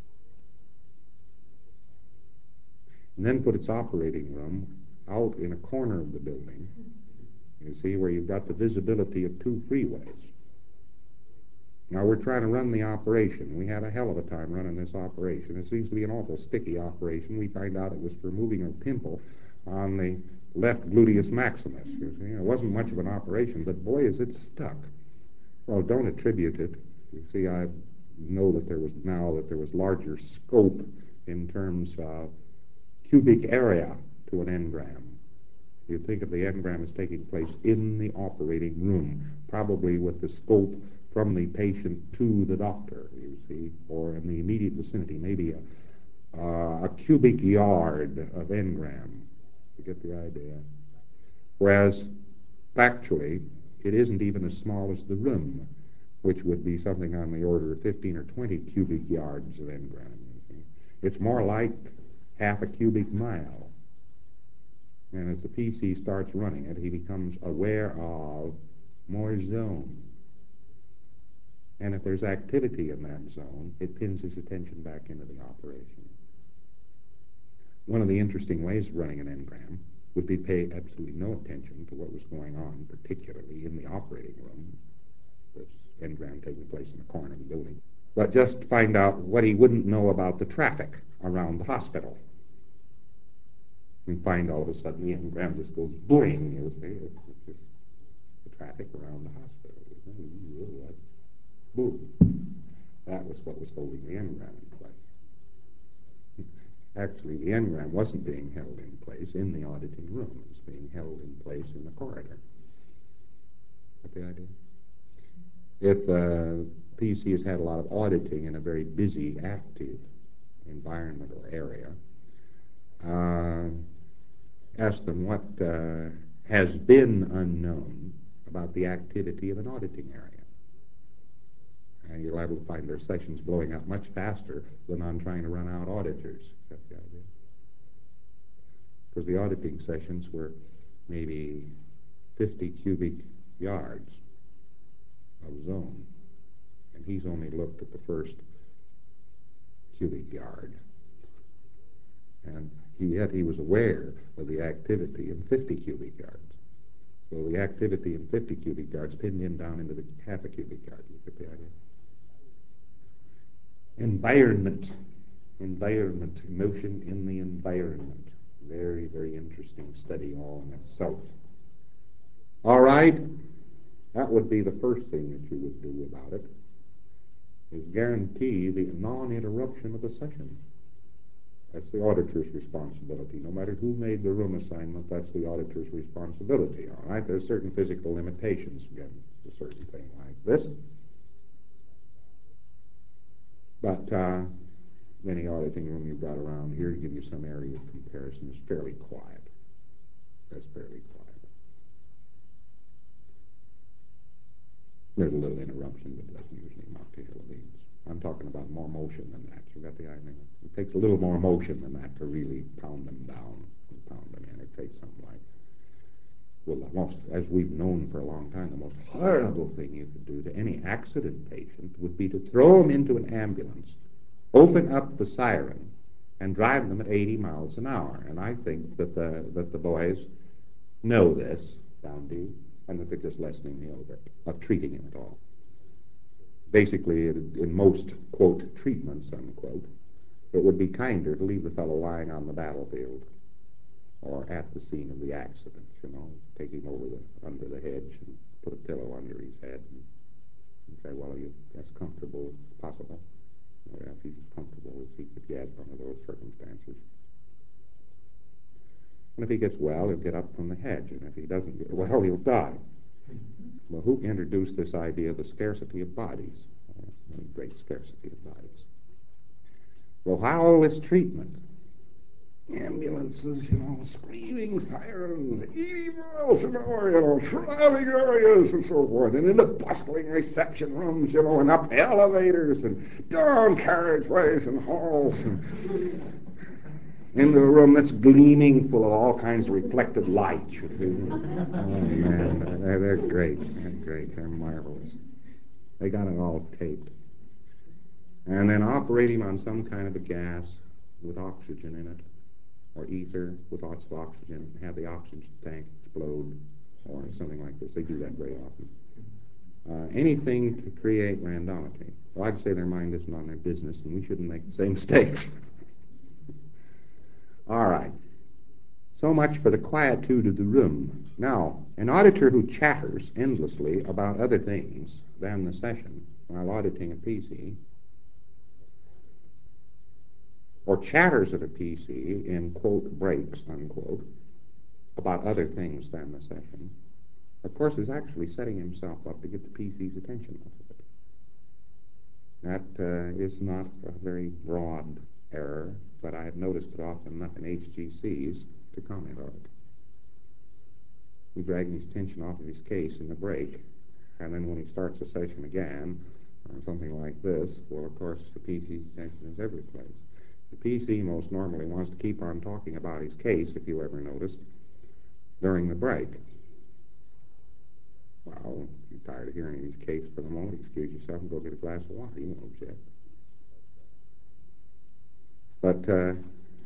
And then put its operating room out in a corner of the building, you see, where you've got the visibility of 2 freeways. Now, we're trying to run the operation. We had a hell of a time running this operation. It seems to be an awful sticky operation. We find out it was for moving a pimple on the left gluteus maximus. You see, it wasn't much of an operation, but boy, is it stuck. Well, don't attribute it. You see, I know that there was larger scope in terms of cubic area to an engram. You think of the engram as taking place in the operating room, probably with the scope from the patient to the doctor, you see, or in the immediate vicinity, maybe a cubic yard of engram. You get the idea. Whereas, factually, it isn't even as small as the room, which would be something on the order of 15 or 20 cubic yards of engram. You see. It's more like half a cubic mile. And as the PC starts running it, he becomes aware of more zone. And if there's activity in that zone, it pins his attention back into the operation. One of the interesting ways of running an engram would be to pay absolutely no attention to what was going on, particularly in the operating room, this engram taking place in the corner of the building, but just find out what he wouldn't know about the traffic around the hospital. And find all of a sudden the engram just goes bling, you see. It's just the traffic around the hospital. Boom. That was what was holding the engram in place. Actually, the engram wasn't being held in place in the auditing room. It was being held in place in the corridor. Got the idea? If the PC has had a lot of auditing in a very busy, active environment or area, ask them what has been unknown about the activity of an auditing area. And you're liable to find their sessions blowing up much faster than on trying to run out auditors. That's the idea. Because the auditing sessions were maybe 50 cubic yards of zone. And he's only looked at the first cubic yard. And yet he was aware of the activity in 50 cubic yards. So the activity in 50 cubic yards pinned him down into the half a cubic yard. You get the idea? Environment, motion in the environment. Very, very interesting study all in itself. All right, that would be the first thing that you would do about it, is guarantee the non-interruption of the session. That's the auditor's responsibility. No matter who made the room assignment, that's the auditor's responsibility, all right? There's certain physical limitations against a certain thing like this. But any auditing room you've got around here, to give you some area of comparison, is fairly quiet. That's fairly quiet. There's a little interruption, but it doesn't usually knock the hill of beans. I'm talking about more motion than that. You got the idea? It takes a little more motion than that to really pound them down and pound them in. It takes something like, well, the most, as we've known for a long time, the most horrible thing you could do to any accident patient would be to throw them into an ambulance, open up the siren, and drive them at 80 miles an hour. And I think that the boys know this down deep, and that they're just lessening the over of treating him at all. Basically, in most, quote, treatments, unquote, it would be kinder to leave the fellow lying on the battlefield or at the scene of the accident, you know, take him under the hedge and put a pillow under his head and say, well, are you as comfortable as possible? Or if he's as comfortable as he could get under those circumstances. And if he gets well, he'll get up from the hedge, and if he doesn't get well, he'll die. Well, who introduced this idea of the scarcity of bodies? The great scarcity of bodies. Well, how is treatment? ambulances, screaming sirens, 80 miles an hour, traveling areas and so forth, and in the bustling reception rooms, and up elevators and down carriageways and halls and into a room that's gleaming full of all kinds of reflected light. Oh, man, they're great. They're great. They're marvelous. They got it all taped. And then operating on some kind of a gas with oxygen in it, or ether with lots of oxygen, and have the oxygen tank explode, or something like this. They do that very often. Anything to create randomity. Well, I'd say their mind isn't on their business, and we shouldn't make the same mistakes. All right. So much for the quietude of the room. Now, an auditor who chatters endlessly about other things than the session while auditing a PC, or chatters at a PC in, quote, breaks, unquote, about other things than the session, of course, is actually setting himself up to get the PC's attention off of it. That is not a very broad error, but I have noticed it often enough in HGCs to comment on it. He's dragging his attention off of his case in the break, and then when he starts the session again, or something like this, well, of course, the PC's attention is every place. The PC most normally wants to keep on talking about his case, if you ever noticed, during the break. Well, if you're tired of hearing his case for the moment, excuse yourself and go get a glass of water. You won't object. But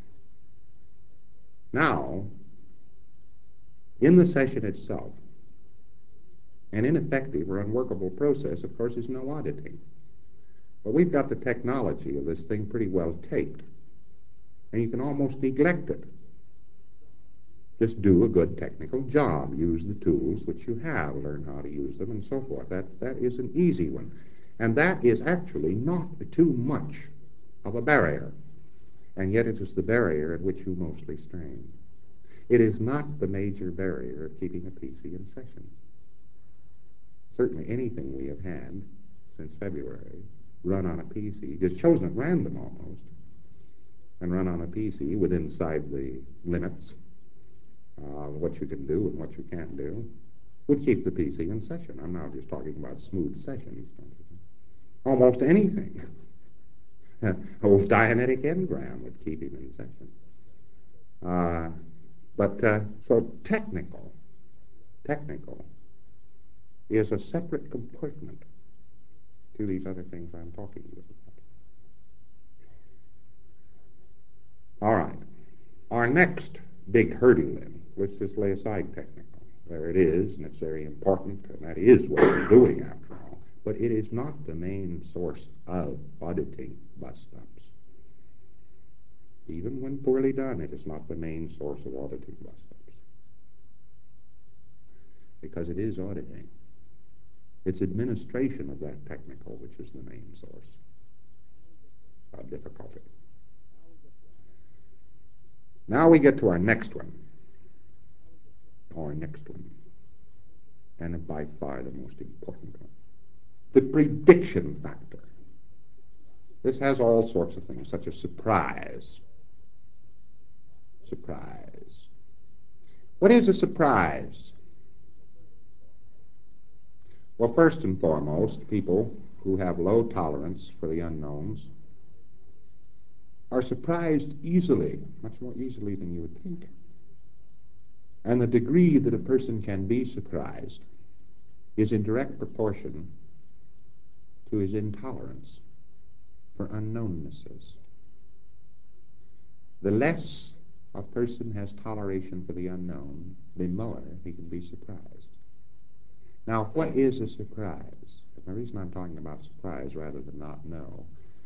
now, in the session itself, an ineffective or unworkable process, of course, is no auditing. But we've got the technology of this thing pretty well taped, and you can almost neglect it. Just do a good technical job. Use the tools which you have. Learn how to use them and so forth. That is an easy one. And that is actually not too much of a barrier. And yet it is the barrier at which you mostly strain. It is not the major barrier of keeping a PC in session. Certainly anything we have had since February run on a PC, just chosen at random almost, and run on a PC with inside the limits what you can do and what you can't do, would keep the PC in session. I'm now just talking about smooth sessions. Almost anything. Old Dianetic engram would keep him in session. So technical is a separate compartment to these other things I'm talking about. All right. Our next big hurdle then, let's just lay aside technical. There it is, and it's very important, and that is what we're doing after all. But it is not the main source of auditing bust-ups. Even when poorly done, it is not the main source of auditing bust-ups. Because it is auditing. It's administration of that technical which is the main source of difficulty. Now we get to our next one. And by far the most important one. The prediction factor. This has all sorts of things, such as surprise. Surprise. What is a surprise? Well, first and foremost, people who have low tolerance for the unknowns are surprised easily, much more easily than you would think. And the degree that a person can be surprised is in direct proportion to his intolerance for unknownnesses. The less a person has toleration for the unknown, the more he can be surprised. Now, what is a surprise? The reason I'm talking about surprise rather than not know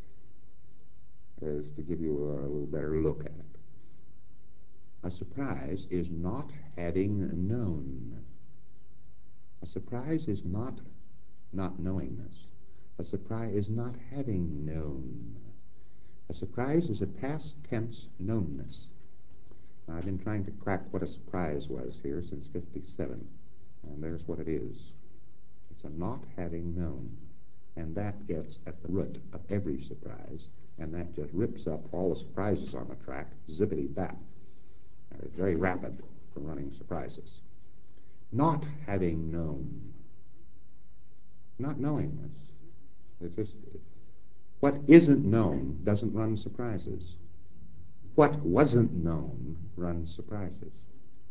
is to give you a little better look at it. A surprise is not having known. A surprise is not knowingness. A surprise is not having known. A surprise is a past tense knownness. Now, I've been trying to crack what a surprise was here since 57, and there's what it is. It's a not having known. And that gets at the root of every surprise, and that just rips up all the surprises on the track, zippity-bap. It's very rapid for running surprises. Not having known. Not knowing this. It's just, what isn't known doesn't run surprises. What wasn't known runs surprises.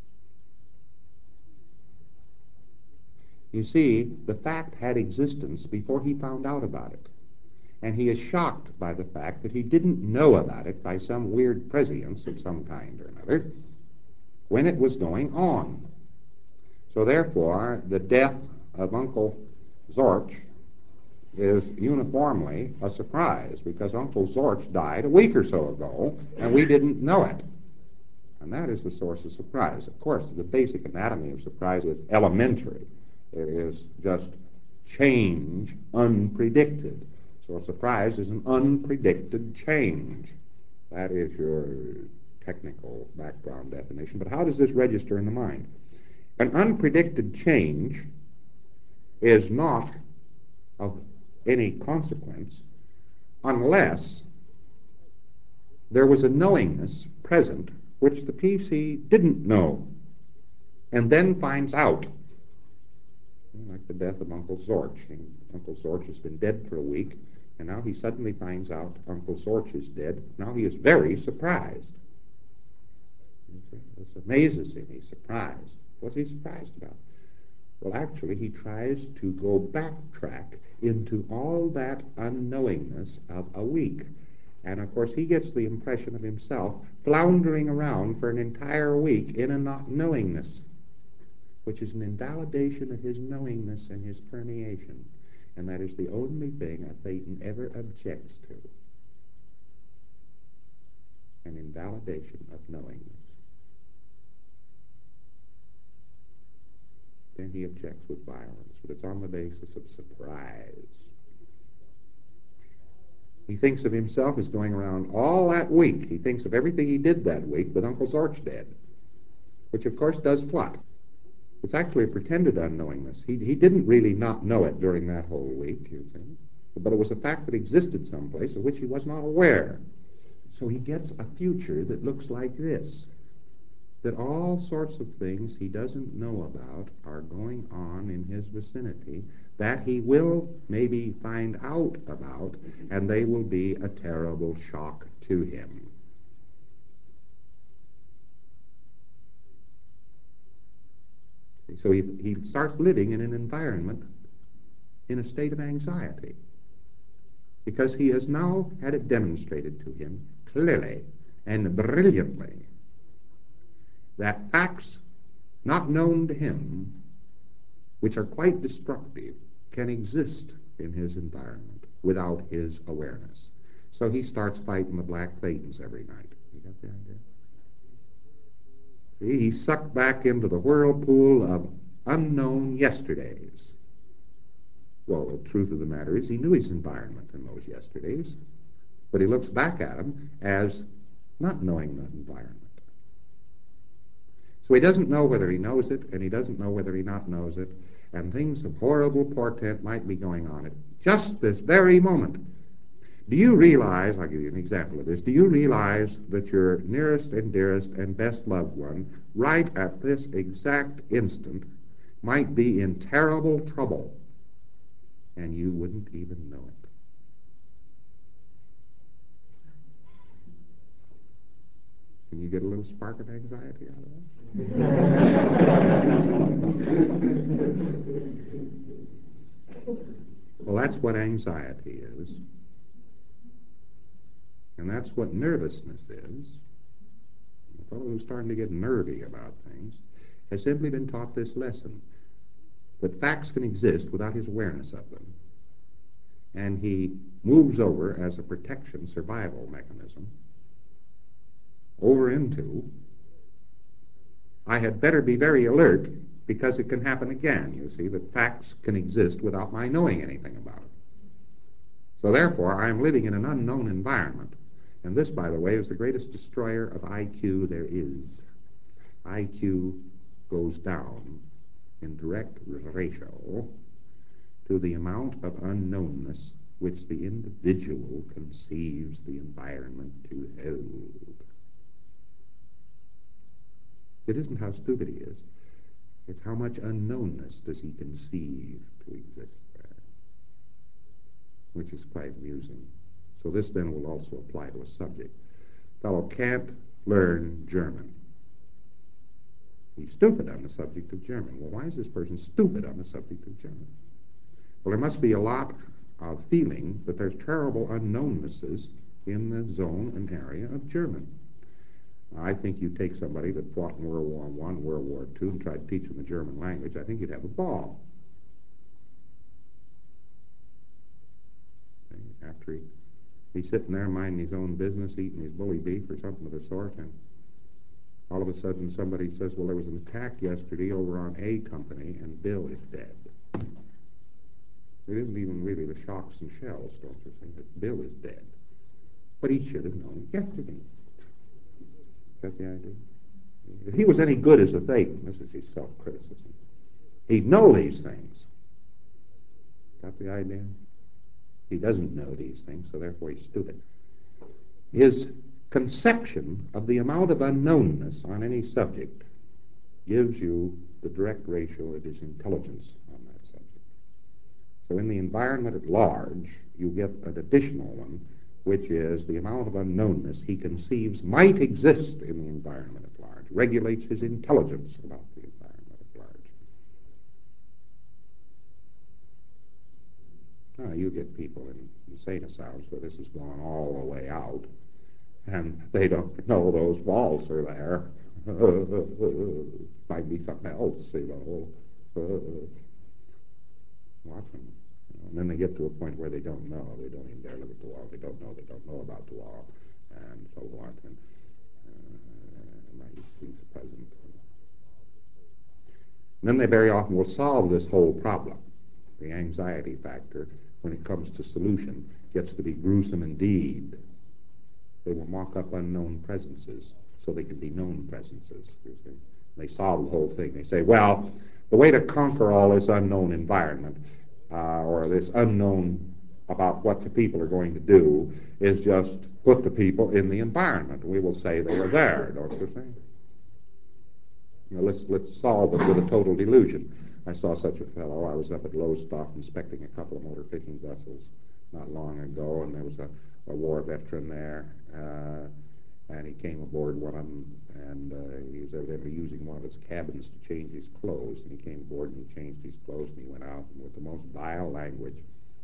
You see, the fact had existence before he found out about it. And he is shocked by the fact that he didn't know about it by some weird prescience of some kind or another when it was going on. So therefore, the death of Uncle Zorch is uniformly a surprise, because Uncle Zorch died a week or so ago, and we didn't know it. And that is the source of surprise. Of course, the basic anatomy of surprise is elementary. It is just change unpredicted. So a surprise is an unpredicted change. That is your technical background definition. But how does this register in the mind? An unpredicted change is not of any consequence unless there was a knowingness present which the PC didn't know and then finds out. Like the death of Uncle Zorch. Uncle Zorch has been dead for a week, and now he suddenly finds out Uncle Zorch is dead. Now he is very surprised. This amazes him. He's surprised. What's he surprised about? Well, actually, he tries to go backtrack into all that unknowingness of a week. And, of course, he gets the impression of himself floundering around for an entire week in a not knowingness, which is an invalidation of his knowingness and his permeation. And that is the only thing a Thetan ever objects to. An invalidation of knowingness. Then he objects with violence, but it's on the basis of surprise. He thinks of himself as going around all that week. He thinks of everything he did that week with Uncle Zorch dead, which of course does what? It's actually a pretended unknowingness. He didn't really not know it during that whole week, you see, but it was a fact that existed someplace of which he was not aware. So he gets a future that looks like this, that all sorts of things he doesn't know about are going on in his vicinity, that he will maybe find out about, and they will be a terrible shock to him. So he starts living in an environment in a state of anxiety, because he has now had it demonstrated to him clearly and brilliantly that facts not known to him, which are quite destructive, can exist in his environment without his awareness. So he starts fighting the black Thetans every night. You got the idea? See, he's sucked back into the whirlpool of unknown yesterdays. Well, the truth of the matter is he knew his environment in those yesterdays, but he looks back at them as not knowing the environment. So he doesn't know whether he knows it, and he doesn't know whether he not knows it, and things of horrible portent might be going on at just this very moment. Do you realize, I'll give you an example of this, do you realize that your nearest and dearest and best loved one, right at this exact instant, might be in terrible trouble, and you wouldn't even know it? Can you get a little spark of anxiety out of that? Well, that's what anxiety is. And that's what nervousness is. The fellow who's starting to get nervy about things has simply been taught this lesson, that facts can exist without his awareness of them. And he moves over as a protection survival mechanism over into, I had better be very alert because it can happen again. You see, that facts can exist without my knowing anything about it. So therefore, I am living in an unknown environment. And this, by the way, is the greatest destroyer of IQ there is. IQ goes down in direct ratio to the amount of unknownness which the individual conceives the environment to hold. It isn't how stupid he is. It's how much unknownness does he conceive to exist there, which is quite amusing. So this then will also apply to a subject. Fellow can't learn German. He's stupid on the subject of German. Well, why is this person stupid on the subject of German? Well, there must be a lot of feeling that there's terrible unknownnesses in the zone and area of German. I think you take somebody that fought in World War I, World War II, and tried to teach them the German language, I think you'd have a ball. After he's sitting there minding his own business, eating his bully beef or something of the sort, and all of a sudden somebody says, well, there was an attack yesterday over on A Company, and Bill is dead. It isn't even really the shocks and shells, don't you think, that Bill is dead. But he should have known it yesterday. Is that the idea? If he was any good as a Thetan, this is his self-criticism, he'd know these things. Got the idea? He doesn't know these things, so therefore he's stupid. His conception of the amount of unknownness on any subject gives you the direct ratio of his intelligence on that subject. So in the environment at large, you get an additional one, which is the amount of unknownness he conceives might exist in the environment at large, regulates his intelligence about the environment at large. Now, you get people in insane asylums where this has gone all the way out, and they don't know those balls are there. Might be something else, watch them. And then they get to a point where they don't know. They don't even dare look at the wall. They don't know about the wall, and so forth. And he's present. And then they very often will solve this whole problem. The anxiety factor, when it comes to solution, gets to be gruesome indeed. They will mock up unknown presences so they can be known presences. They solve the whole thing. They say, well, the way to conquer all this unknown environment, or this unknown about what the people are going to do, is just put the people in the environment. We will say they are there, don't you think? Let's solve it with a total delusion. I saw such a fellow. I was up at Lowestoft inspecting a couple of motor fishing vessels not long ago, and there was a war veteran there, and he came aboard one of them, and he was evidently using one of his cabins to change his clothes, and he came aboard and he changed his clothes, and he went out, and with the most vile language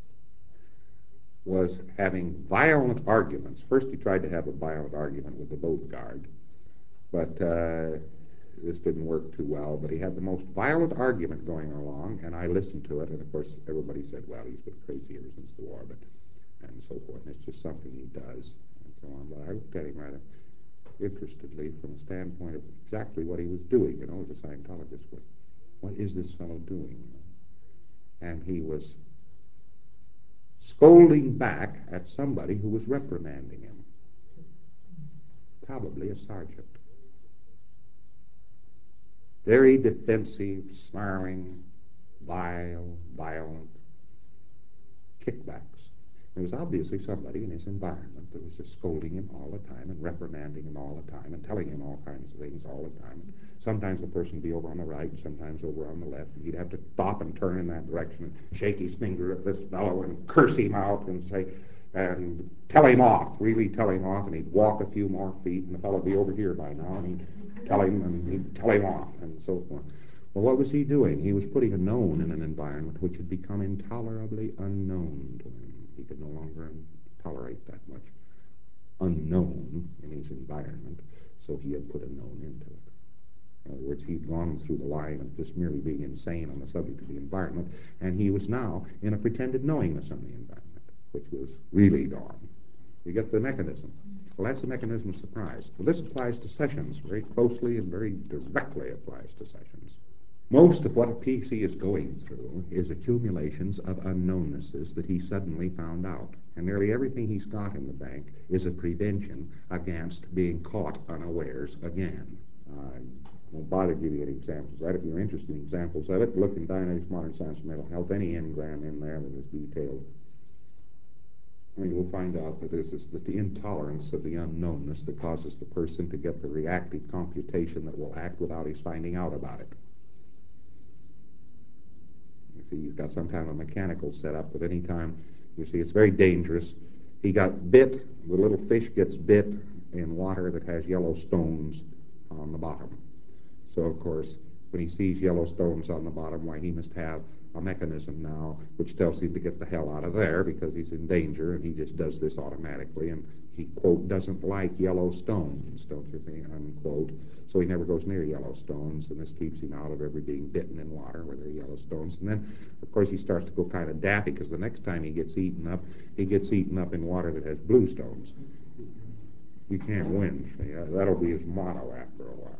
was having violent arguments. First he tried to have a violent argument with the boat guard, but this didn't work too well, but he had the most violent argument going along, and I listened to it, and of course everybody said, well, he's been crazy ever since the war, and so forth, and it's just something he does, and so on. But I looked at him rather interestedly from the standpoint of exactly what he was doing, as a Scientologist would. What is this fellow doing? And he was scolding back at somebody who was reprimanding him, probably a sergeant. Very defensive, snarling, vile, violent kickbacks. There was obviously somebody in his environment that was just scolding him all the time and reprimanding him all the time and telling him all kinds of things all the time. Sometimes the person would be over on the right, sometimes over on the left, and he'd have to stop and turn in that direction and shake his finger at this fellow and curse him out and say, and tell him off, really tell him off, and he'd walk a few more feet, and the fellow would be over here by now, and he'd tell him off, and so forth. Well, what was he doing? He was putting a known in an environment which had become intolerably unknown to him. He could no longer tolerate that much unknown in his environment, so he had put a known into it. In other words, he'd gone through the line of just merely being insane on the subject of the environment, and he was now in a pretended knowingness on the environment, which was really gone. You get the mechanism. Well, that's the mechanism of surprise. Well, this applies to sessions very closely and very directly applies to sessions. Most of what a PC is going through is accumulations of unknownnesses that he suddenly found out. And nearly everything he's got in the bank is a prevention against being caught unawares again. won't bother to give you any examples. Right? If you're interested in examples of it, look in Dianetics, Modern Science, and Mental Health, any engram in there that is detailed. And you'll find out that this is the intolerance of the unknownness that causes the person to get the reactive computation that will act without his finding out about it. You see, he's got some kind of mechanical setup that any time, you see, it's very dangerous. He got bit, the little fish gets bit in water that has yellow stones on the bottom. So, of course, when he sees yellow stones on the bottom, why, he must have a mechanism now which tells him to get the hell out of there because he's in danger, and he just does this automatically, and he, quote, doesn't like yellow stones, don't you think, unquote. So he never goes near yellow stones, and this keeps him out of ever being bitten in water where there are yellow stones. And then, of course, he starts to go kind of daffy because the next time he gets eaten up in water that has blue stones. You can't win. See? That'll be his motto after a while.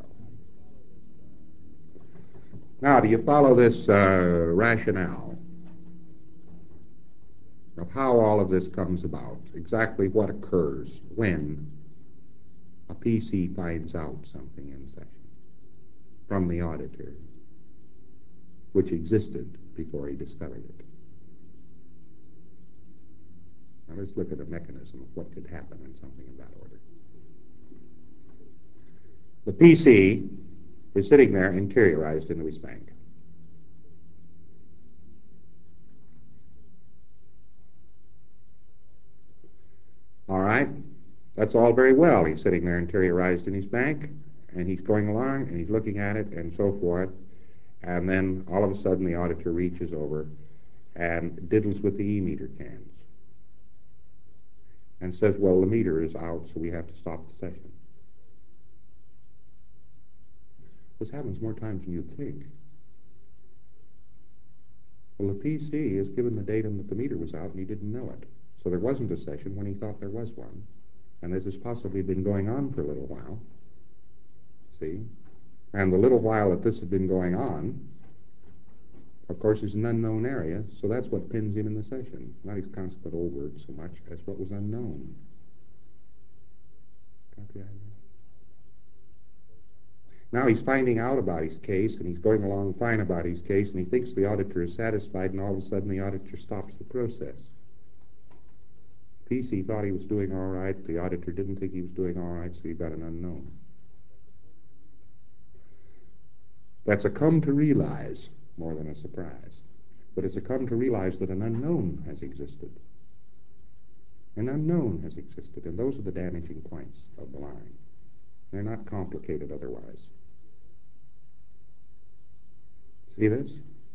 Now, do you follow this rationale of how all of this comes about? Exactly what occurs when a PC finds out something in session from the auditor, which existed before he discovered it. Now, let's look at the mechanism of what could happen in something of that order. The PC is sitting there interiorized into his bank. All right? That's all very well. He's sitting there interiorized in his bank, and he's going along, and he's looking at it, and so forth. And then all of a sudden the auditor reaches over and diddles with the e-meter cans and says, well, the meter is out, so we have to stop the session. This happens more times than you'd think. Well, the PC is given the datum that the meter was out, and he didn't know it. So there wasn't a session when he thought there was one. And this has possibly been going on for a little while. See? And the little while that this has been going on, of course, is an unknown area, so that's what pins him in the session. Not his constant overt so much as what was unknown. Got the idea? Now he's finding out about his case, and he's going along fine about his case, and he thinks the auditor is satisfied, and all of a sudden the auditor stops the process. PC thought he was doing all right. The auditor didn't think he was doing all right, so he got an unknown. That's a come to realize more than a surprise. But it's a come to realize that an unknown has existed. An unknown has existed, and those are the damaging points of the line. They're not complicated otherwise. See this?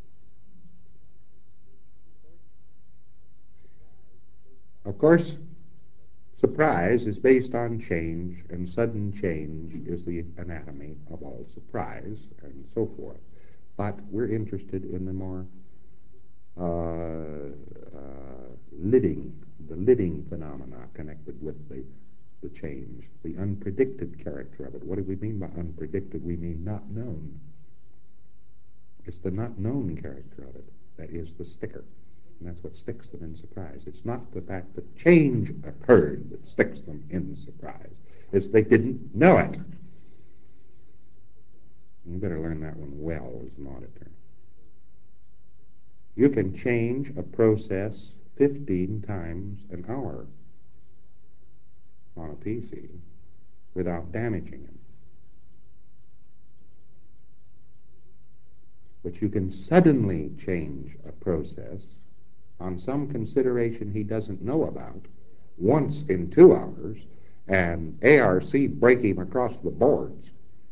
Of course, surprise is based on change, and sudden change is the anatomy of all surprise, and so forth. But we're interested in the more the living phenomena connected with the change, the unpredicted character of it. What do we mean by unpredicted? We mean not known. It's the not known character of it that is the sticker. And that's what sticks them in surprise. It's not the fact that change occurred that sticks them in surprise. It's they didn't know it. You better learn that one well as an auditor. You can change a process 15 times an hour on a PC without damaging it. But you can suddenly change a process on some consideration he doesn't know about once in 2 hours and ARC break him across the boards.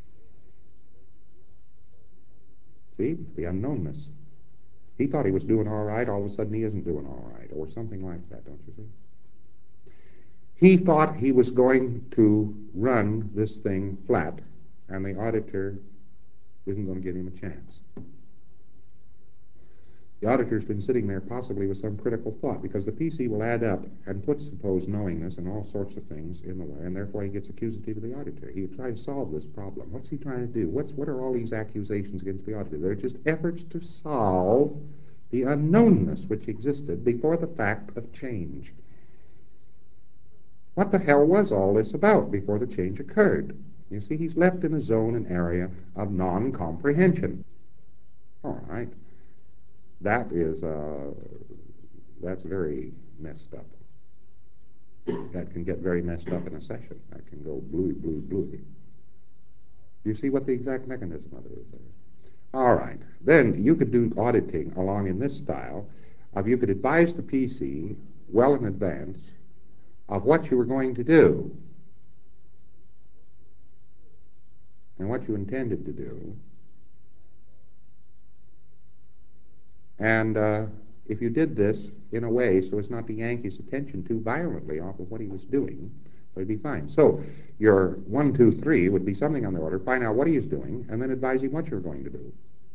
See? The unknownness. He thought he was doing all right, all of a sudden he isn't doing all right, or something like that, don't you see? He thought he was going to run this thing flat, and the auditor isn't going to give him a chance. The auditor's been sitting there possibly with some critical thought, because the PC will add up and put supposed knowingness and all sorts of things in the way, and therefore he gets accusative of the auditor. He tries to solve this problem. What's he trying to do? What are all these accusations against the auditor? They're just efforts to solve the unknownness which existed before the fact of change. What the hell was all this about before the change occurred? You see, he's left in a zone, an area of non-comprehension. All right. That is, that's very messed up. That can get very messed up in a session. That can go bluey, bluey, bluey. You see what the exact mechanism of it is there? All right. Then you could do auditing along in this style of you could advise the PC well in advance of what you were going to do and what you intended to do. And if you did this in a way so as not to yank his attention too violently off of what he was doing, it'd be fine. So your 1, 2, 3 would be something on the order, find out what he is doing, and then advise him what you're going to do.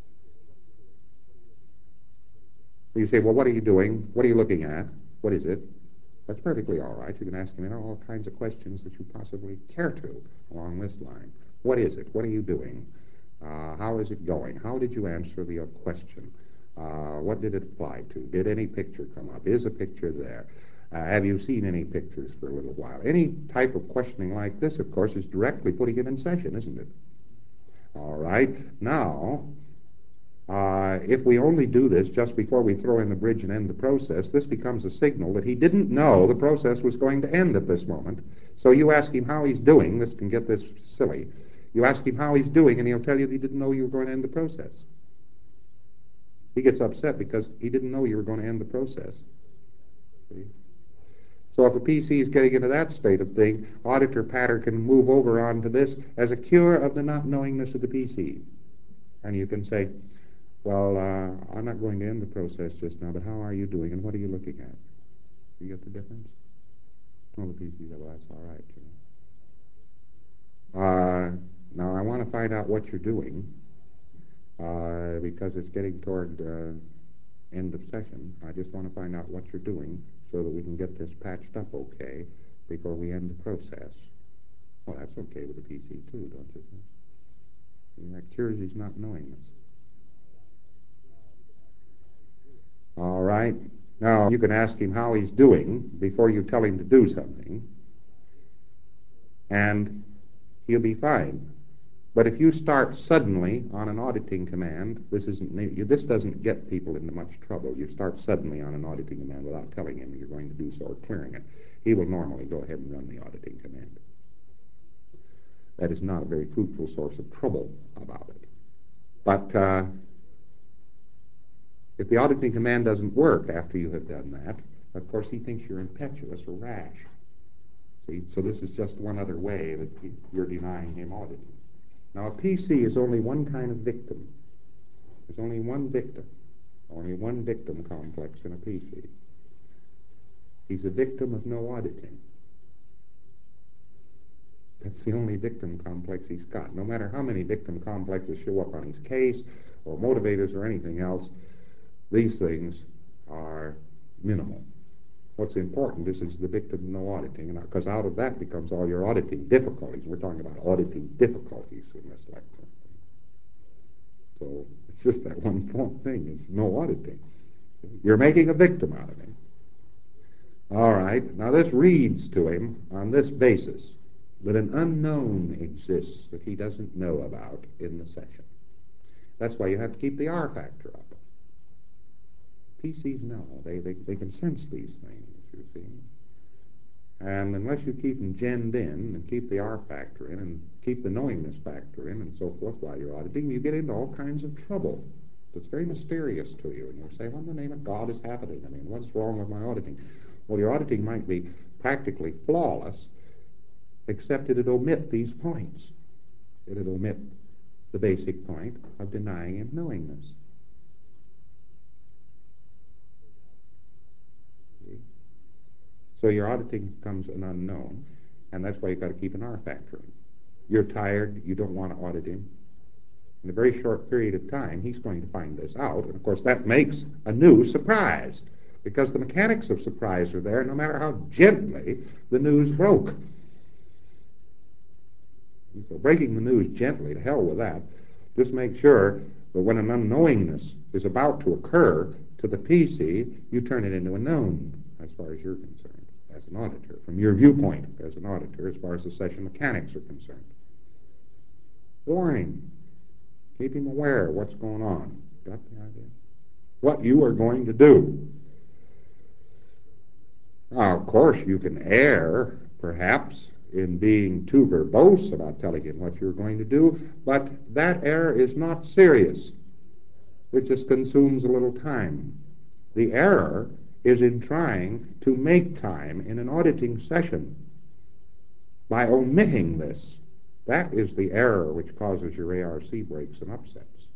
So you say, well, what are you doing? What are you looking at? What is it? That's perfectly all right. You can ask him all kinds of questions that you possibly care to along this line. What is it? What are you doing? How is it going? How did you answer the question? What did it apply to? Did any picture come up? Is a picture there? Have you seen any pictures for a little while? Any type of questioning like this, of course, is directly putting him in session, isn't it? All right. Now, if we only do this just before we throw in the bridge and end the process, this becomes a signal that he didn't know the process was going to end at this moment. So you ask him how he's doing. This can get this silly. You ask him how he's doing, and he'll tell you that he didn't know you were going to end the process. He gets upset because he didn't know you were going to end the process. See? So if a PC is getting into that state of thing, Auditor Patter can move over onto this as a cure of the not knowingness of the PC. And you can say, well, I'm not going to end the process just now, but how are you doing and what are you looking at? You get the difference? Well, the PC said, well, that's all right, you know. Now, I want to find out what you're doing because it's getting toward end of session. I just want to find out what you're doing so that we can get this patched up okay before we end the process. Well, that's okay with the PC too, don't you think? That cures his not knowing this. All right. Now, you can ask him how he's doing before you tell him to do something, and he'll be fine. But if you start suddenly on an auditing command, this doesn't get people into much trouble. You start suddenly on an auditing command without telling him you're going to do so or clearing it. He will normally go ahead and run the auditing command. That is not a very fruitful source of trouble about it. But if the auditing command doesn't work after you have done that, of course he thinks you're impetuous or rash. See? So this is just one other way that you're denying him auditing. Now, a PC is only one kind of victim. There's only one victim complex in a PC. He's a victim of no auditing. That's the only victim complex he's got. No matter how many victim complexes show up on his case or motivators or anything else, these things are minimal. What's important is the victim of no auditing, because out of that becomes all your auditing difficulties. We're talking about auditing difficulties in this lecture. So it's just that one thing. It's no auditing. You're making a victim out of him. All right. Now this reads to him on this basis that an unknown exists that he doesn't know about in the session. That's why you have to keep the R factor up. PCs know. They can sense these things, you see. And unless you keep them genned in and keep the R factor in and keep the knowingness factor in and so forth while you're auditing, you get into all kinds of trouble. It's very mysterious to you. And you say, what in the name of God is happening? I mean, what's wrong with my auditing? Well, your auditing might be practically flawless, except it'd omit these points. It'd omit the basic point of denying him knowingness. So your auditing becomes an unknown, and that's why you've got to keep an R factor in. You're tired, you don't want to audit him. In a very short period of time, he's going to find this out, and of course that makes a new surprise, because the mechanics of surprise are there no matter how gently the news broke. So breaking the news gently, to hell with that. Just make sure that when an unknowingness is about to occur to the PC, you turn it into a known, as far as you're concerned, as an auditor, from your viewpoint as an auditor, as far as the session mechanics are concerned. Warning. Keep him aware of what's going on. Got the idea? What you are going to do. Now, of course, you can err, perhaps, in being too verbose about telling him what you're going to do, but that error is not serious. It just consumes a little time. The error is in trying to make time in an auditing session by omitting this. That is the error which causes your ARC breaks and upsets.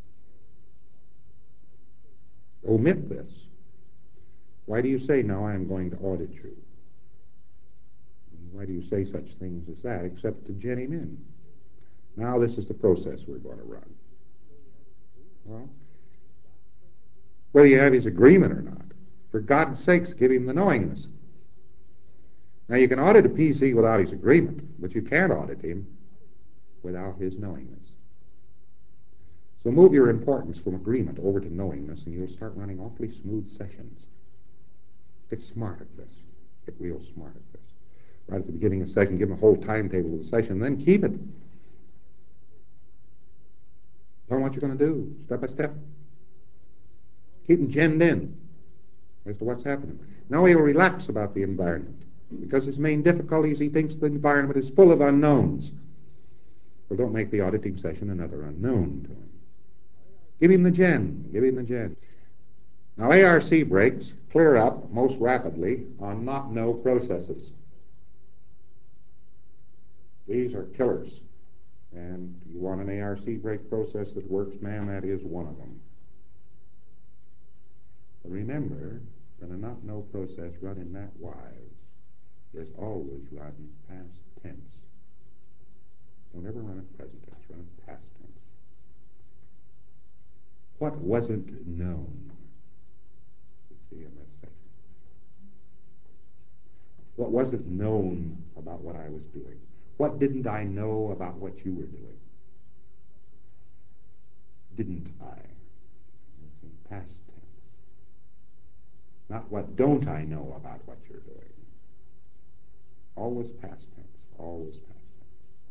Omit this. Why do you say, now I am going to audit you? Why do you say such things as that, except to gen him in? Now this is the process we're going to run. Well, whether you have his agreement or not, for God's sakes, give him the knowingness. Now, you can audit a PC without his agreement, but you can't audit him without his knowingness. So move your importance from agreement over to knowingness, and you'll start running awfully smooth sessions. Get smart at this. Get real smart at this. Right at the beginning of the session, give them a whole timetable of the session, then keep it. Tell them what you're going to do, step by step. Keep them genned in as to what's happening. Now he'll relax about the environment, because his main difficulty is he thinks the environment is full of unknowns. Well, don't make the auditing session another unknown to him. Give him the gen. Give him the gen. Now, ARC breaks clear up most rapidly on not-know processes. These are killers. And you want an ARC break process that works, man, that is one of them. But remember that a not-know process run in that wise is always run past tense. Don't ever run it present tense, run it past tense. What wasn't known? Let's see in this section. What wasn't known about what I was doing? What didn't I know about what you were doing? Didn't I? It's in past tense. Not what don't I know about what you're doing. Always past tense. Always past tense.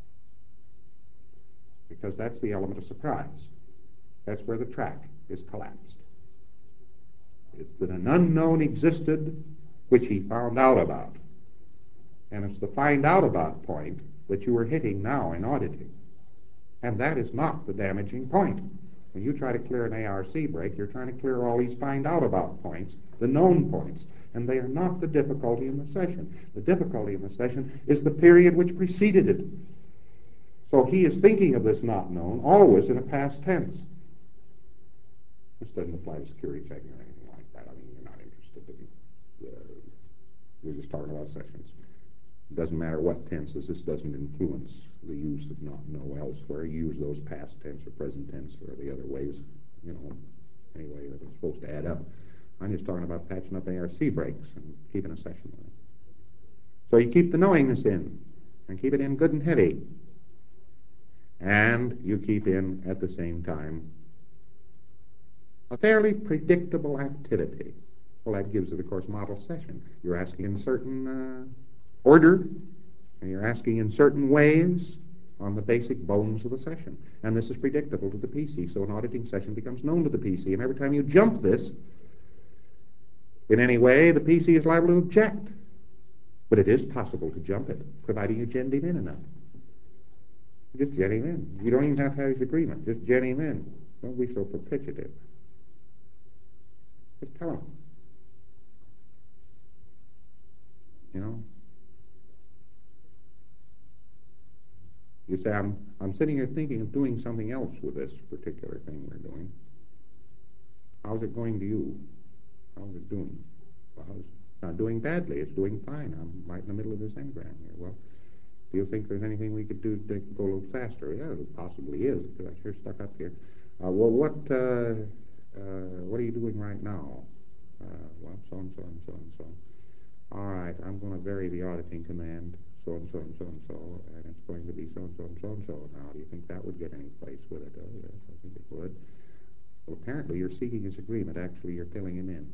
Because that's the element of surprise. That's where the track is collapsed. It's that an unknown existed which he found out about. And it's the find out about point that you are hitting now in auditing. And that is not the damaging point. When you try to clear an ARC break, you're trying to clear all these find out about points, the known points, and they are not the difficulty in the session. The difficulty in the session is the period which preceded it. So he is thinking of this not known always in a past tense. This doesn't apply to security checking or anything like that. I mean, you're not interested in, we're just talking about sessions. It doesn't matter what tenses. This doesn't influence the use of not know elsewhere. You use those past tense or present tense or the other ways, anyway that it's supposed to add up. I'm just talking about patching up ARC breaks and keeping a session with it. So you keep the knowingness in, and keep it in good and heavy. And you keep in, at the same time, a fairly predictable activity. Well, that gives it, of course, model session. You're asking in certain order, and you're asking in certain ways on the basic bones of the session. And this is predictable to the PC, so an auditing session becomes known to the PC. And every time you jump this in any way, the PC is liable to object. But it is possible to jump it, providing you genned him in enough. Just gen him in. You don't even have to have his agreement. Just gen him in. Don't be so propitiative. Just tell him. You say, I'm sitting here thinking of doing something else with this particular thing we're doing. How's it going to you? How's it doing? Well, it's not doing badly. It's doing fine. I'm right in the middle of this engram here. Well, do you think there's anything we could do to go a little faster? Yeah, it possibly is, because I'm sure stuck up here. Well, what are you doing right now? Well, so-and-so and so-and-so. All right, I'm going to vary the auditing command, so-and-so and so-and-so, and it's going to be so-and-so and so-and-so. Now, do you think that would get any place with it? Oh, yes, I think it would. Well, apparently you're seeking his agreement. Actually, you're filling him in.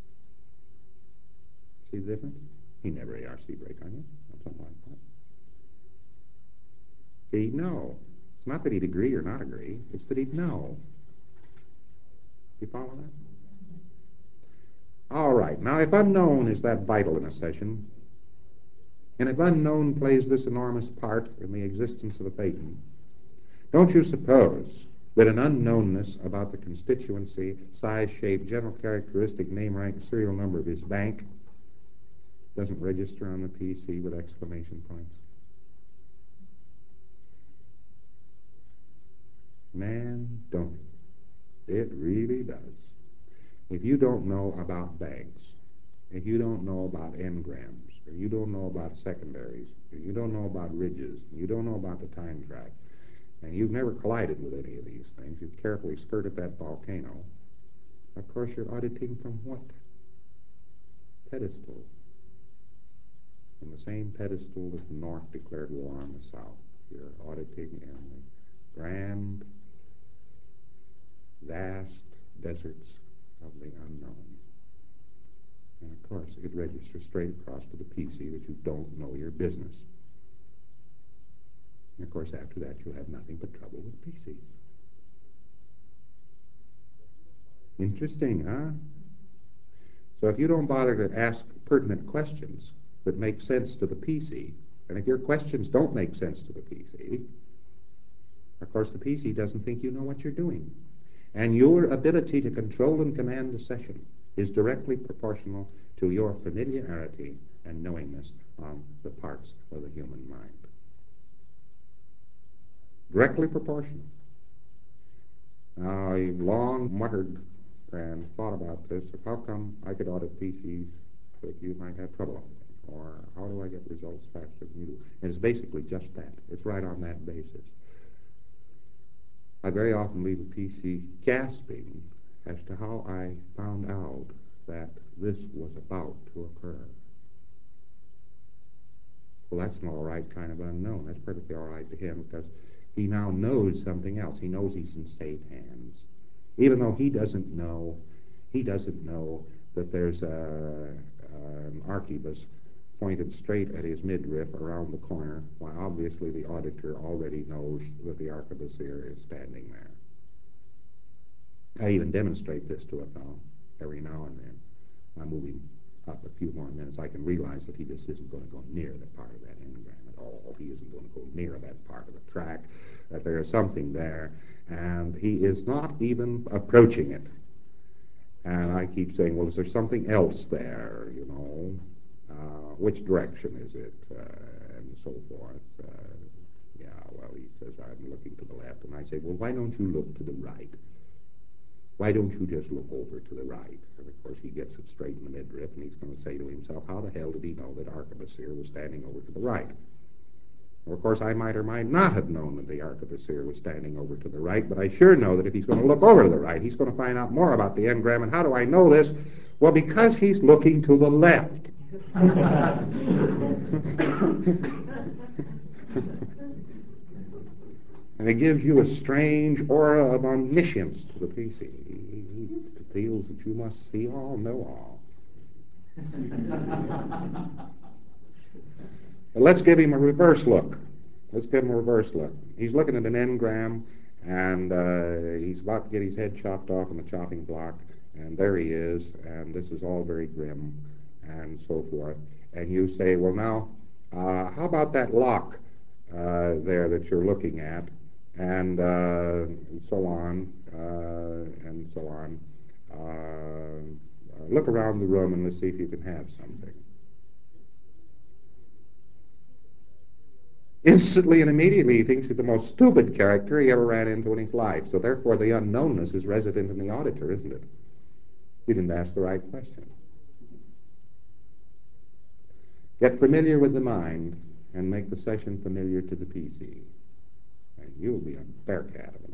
See the difference? He never ARC break on you. Something like that. See, no. It's not that he'd agree or not agree. It's that he'd know. You follow that? All right. Now, if unknown is that vital in a session, and if unknown plays this enormous part in the existence of the Phaeton, don't you suppose that an unknownness about the constituency, size, shape, general characteristic, name, rank, serial number of his bank doesn't register on the PC with exclamation points? Man, don't it? It really does. If you don't know about banks, if you don't know about engrams, or you don't know about secondaries, or you don't know about ridges, and you don't know about the time track, and you've never collided with any of these things, you've carefully skirted that volcano, of course you're auditing from what pedestal? From the same pedestal that the North declared war on the South. You're auditing in the grand, vast deserts of the unknown. And of course, it registers straight across to the PC that you don't know your business. And of course, after that, you'll have nothing but trouble with PCs. Interesting, huh? So if you don't bother to ask pertinent questions that make sense to the PC, and if your questions don't make sense to the PC, of course, the PC doesn't think you know what you're doing. And your ability to control and command the session is directly proportional to your familiarity and knowingness on the parts of the human mind. Directly proportional. Now, I've long muttered and thought about this, of how come I could audit PCs that you might have trouble on, or how do I get results faster than you do? And it's basically just that. It's right on that basis. I very often leave a PC gasping as to how I found out that this was about to occur. Well, that's an all right kind of unknown. That's perfectly all right to him because he now knows something else. He knows he's in safe hands. Even though he doesn't know that there's an arquebus pointed straight at his midriff around the corner, while obviously the auditor already knows that the arquebusier is standing there. I even demonstrate this to a fellow every now and then. I move him up a few more minutes. I can realize that he just isn't going to go near the part of that engram at all. He isn't going to go near that part of the track, that there is something there, and he is not even approaching it. And I keep saying, well, is there something else there, you know? Which direction is it? And so forth. Yeah, well, he says, I'm looking to the left. And I say, well, why don't you look to the right? Why don't you just look over to the right? And, of course, he gets it straight in the midriff, and he's going to say to himself, how the hell did he know that arquebusier was standing over to the right? Well, of course, I might or might not have known that the arquebusier was standing over to the right, but I sure know that if he's going to look over to the right, he's going to find out more about the engram. And how do I know this? Well, because he's looking to the left. And it gives you a strange aura of omniscience to the PC. He feels that you must see all, know all. But let's give him a reverse look. Let's give him a reverse look. He's looking at an engram, and he's about to get his head chopped off on the chopping block, and there he is, and this is all very grim, and so forth. And you say, well, now, how about that lock there that you're looking at, and so on, and so on. Look around the room and let's see if you can have something. Instantly and immediately he thinks he's the most stupid character he ever ran into in his life. So therefore the unknownness is resident in the auditor, isn't it? He didn't ask the right question. Get familiar with the mind and make the session familiar to the PC. And you'll be a bear cat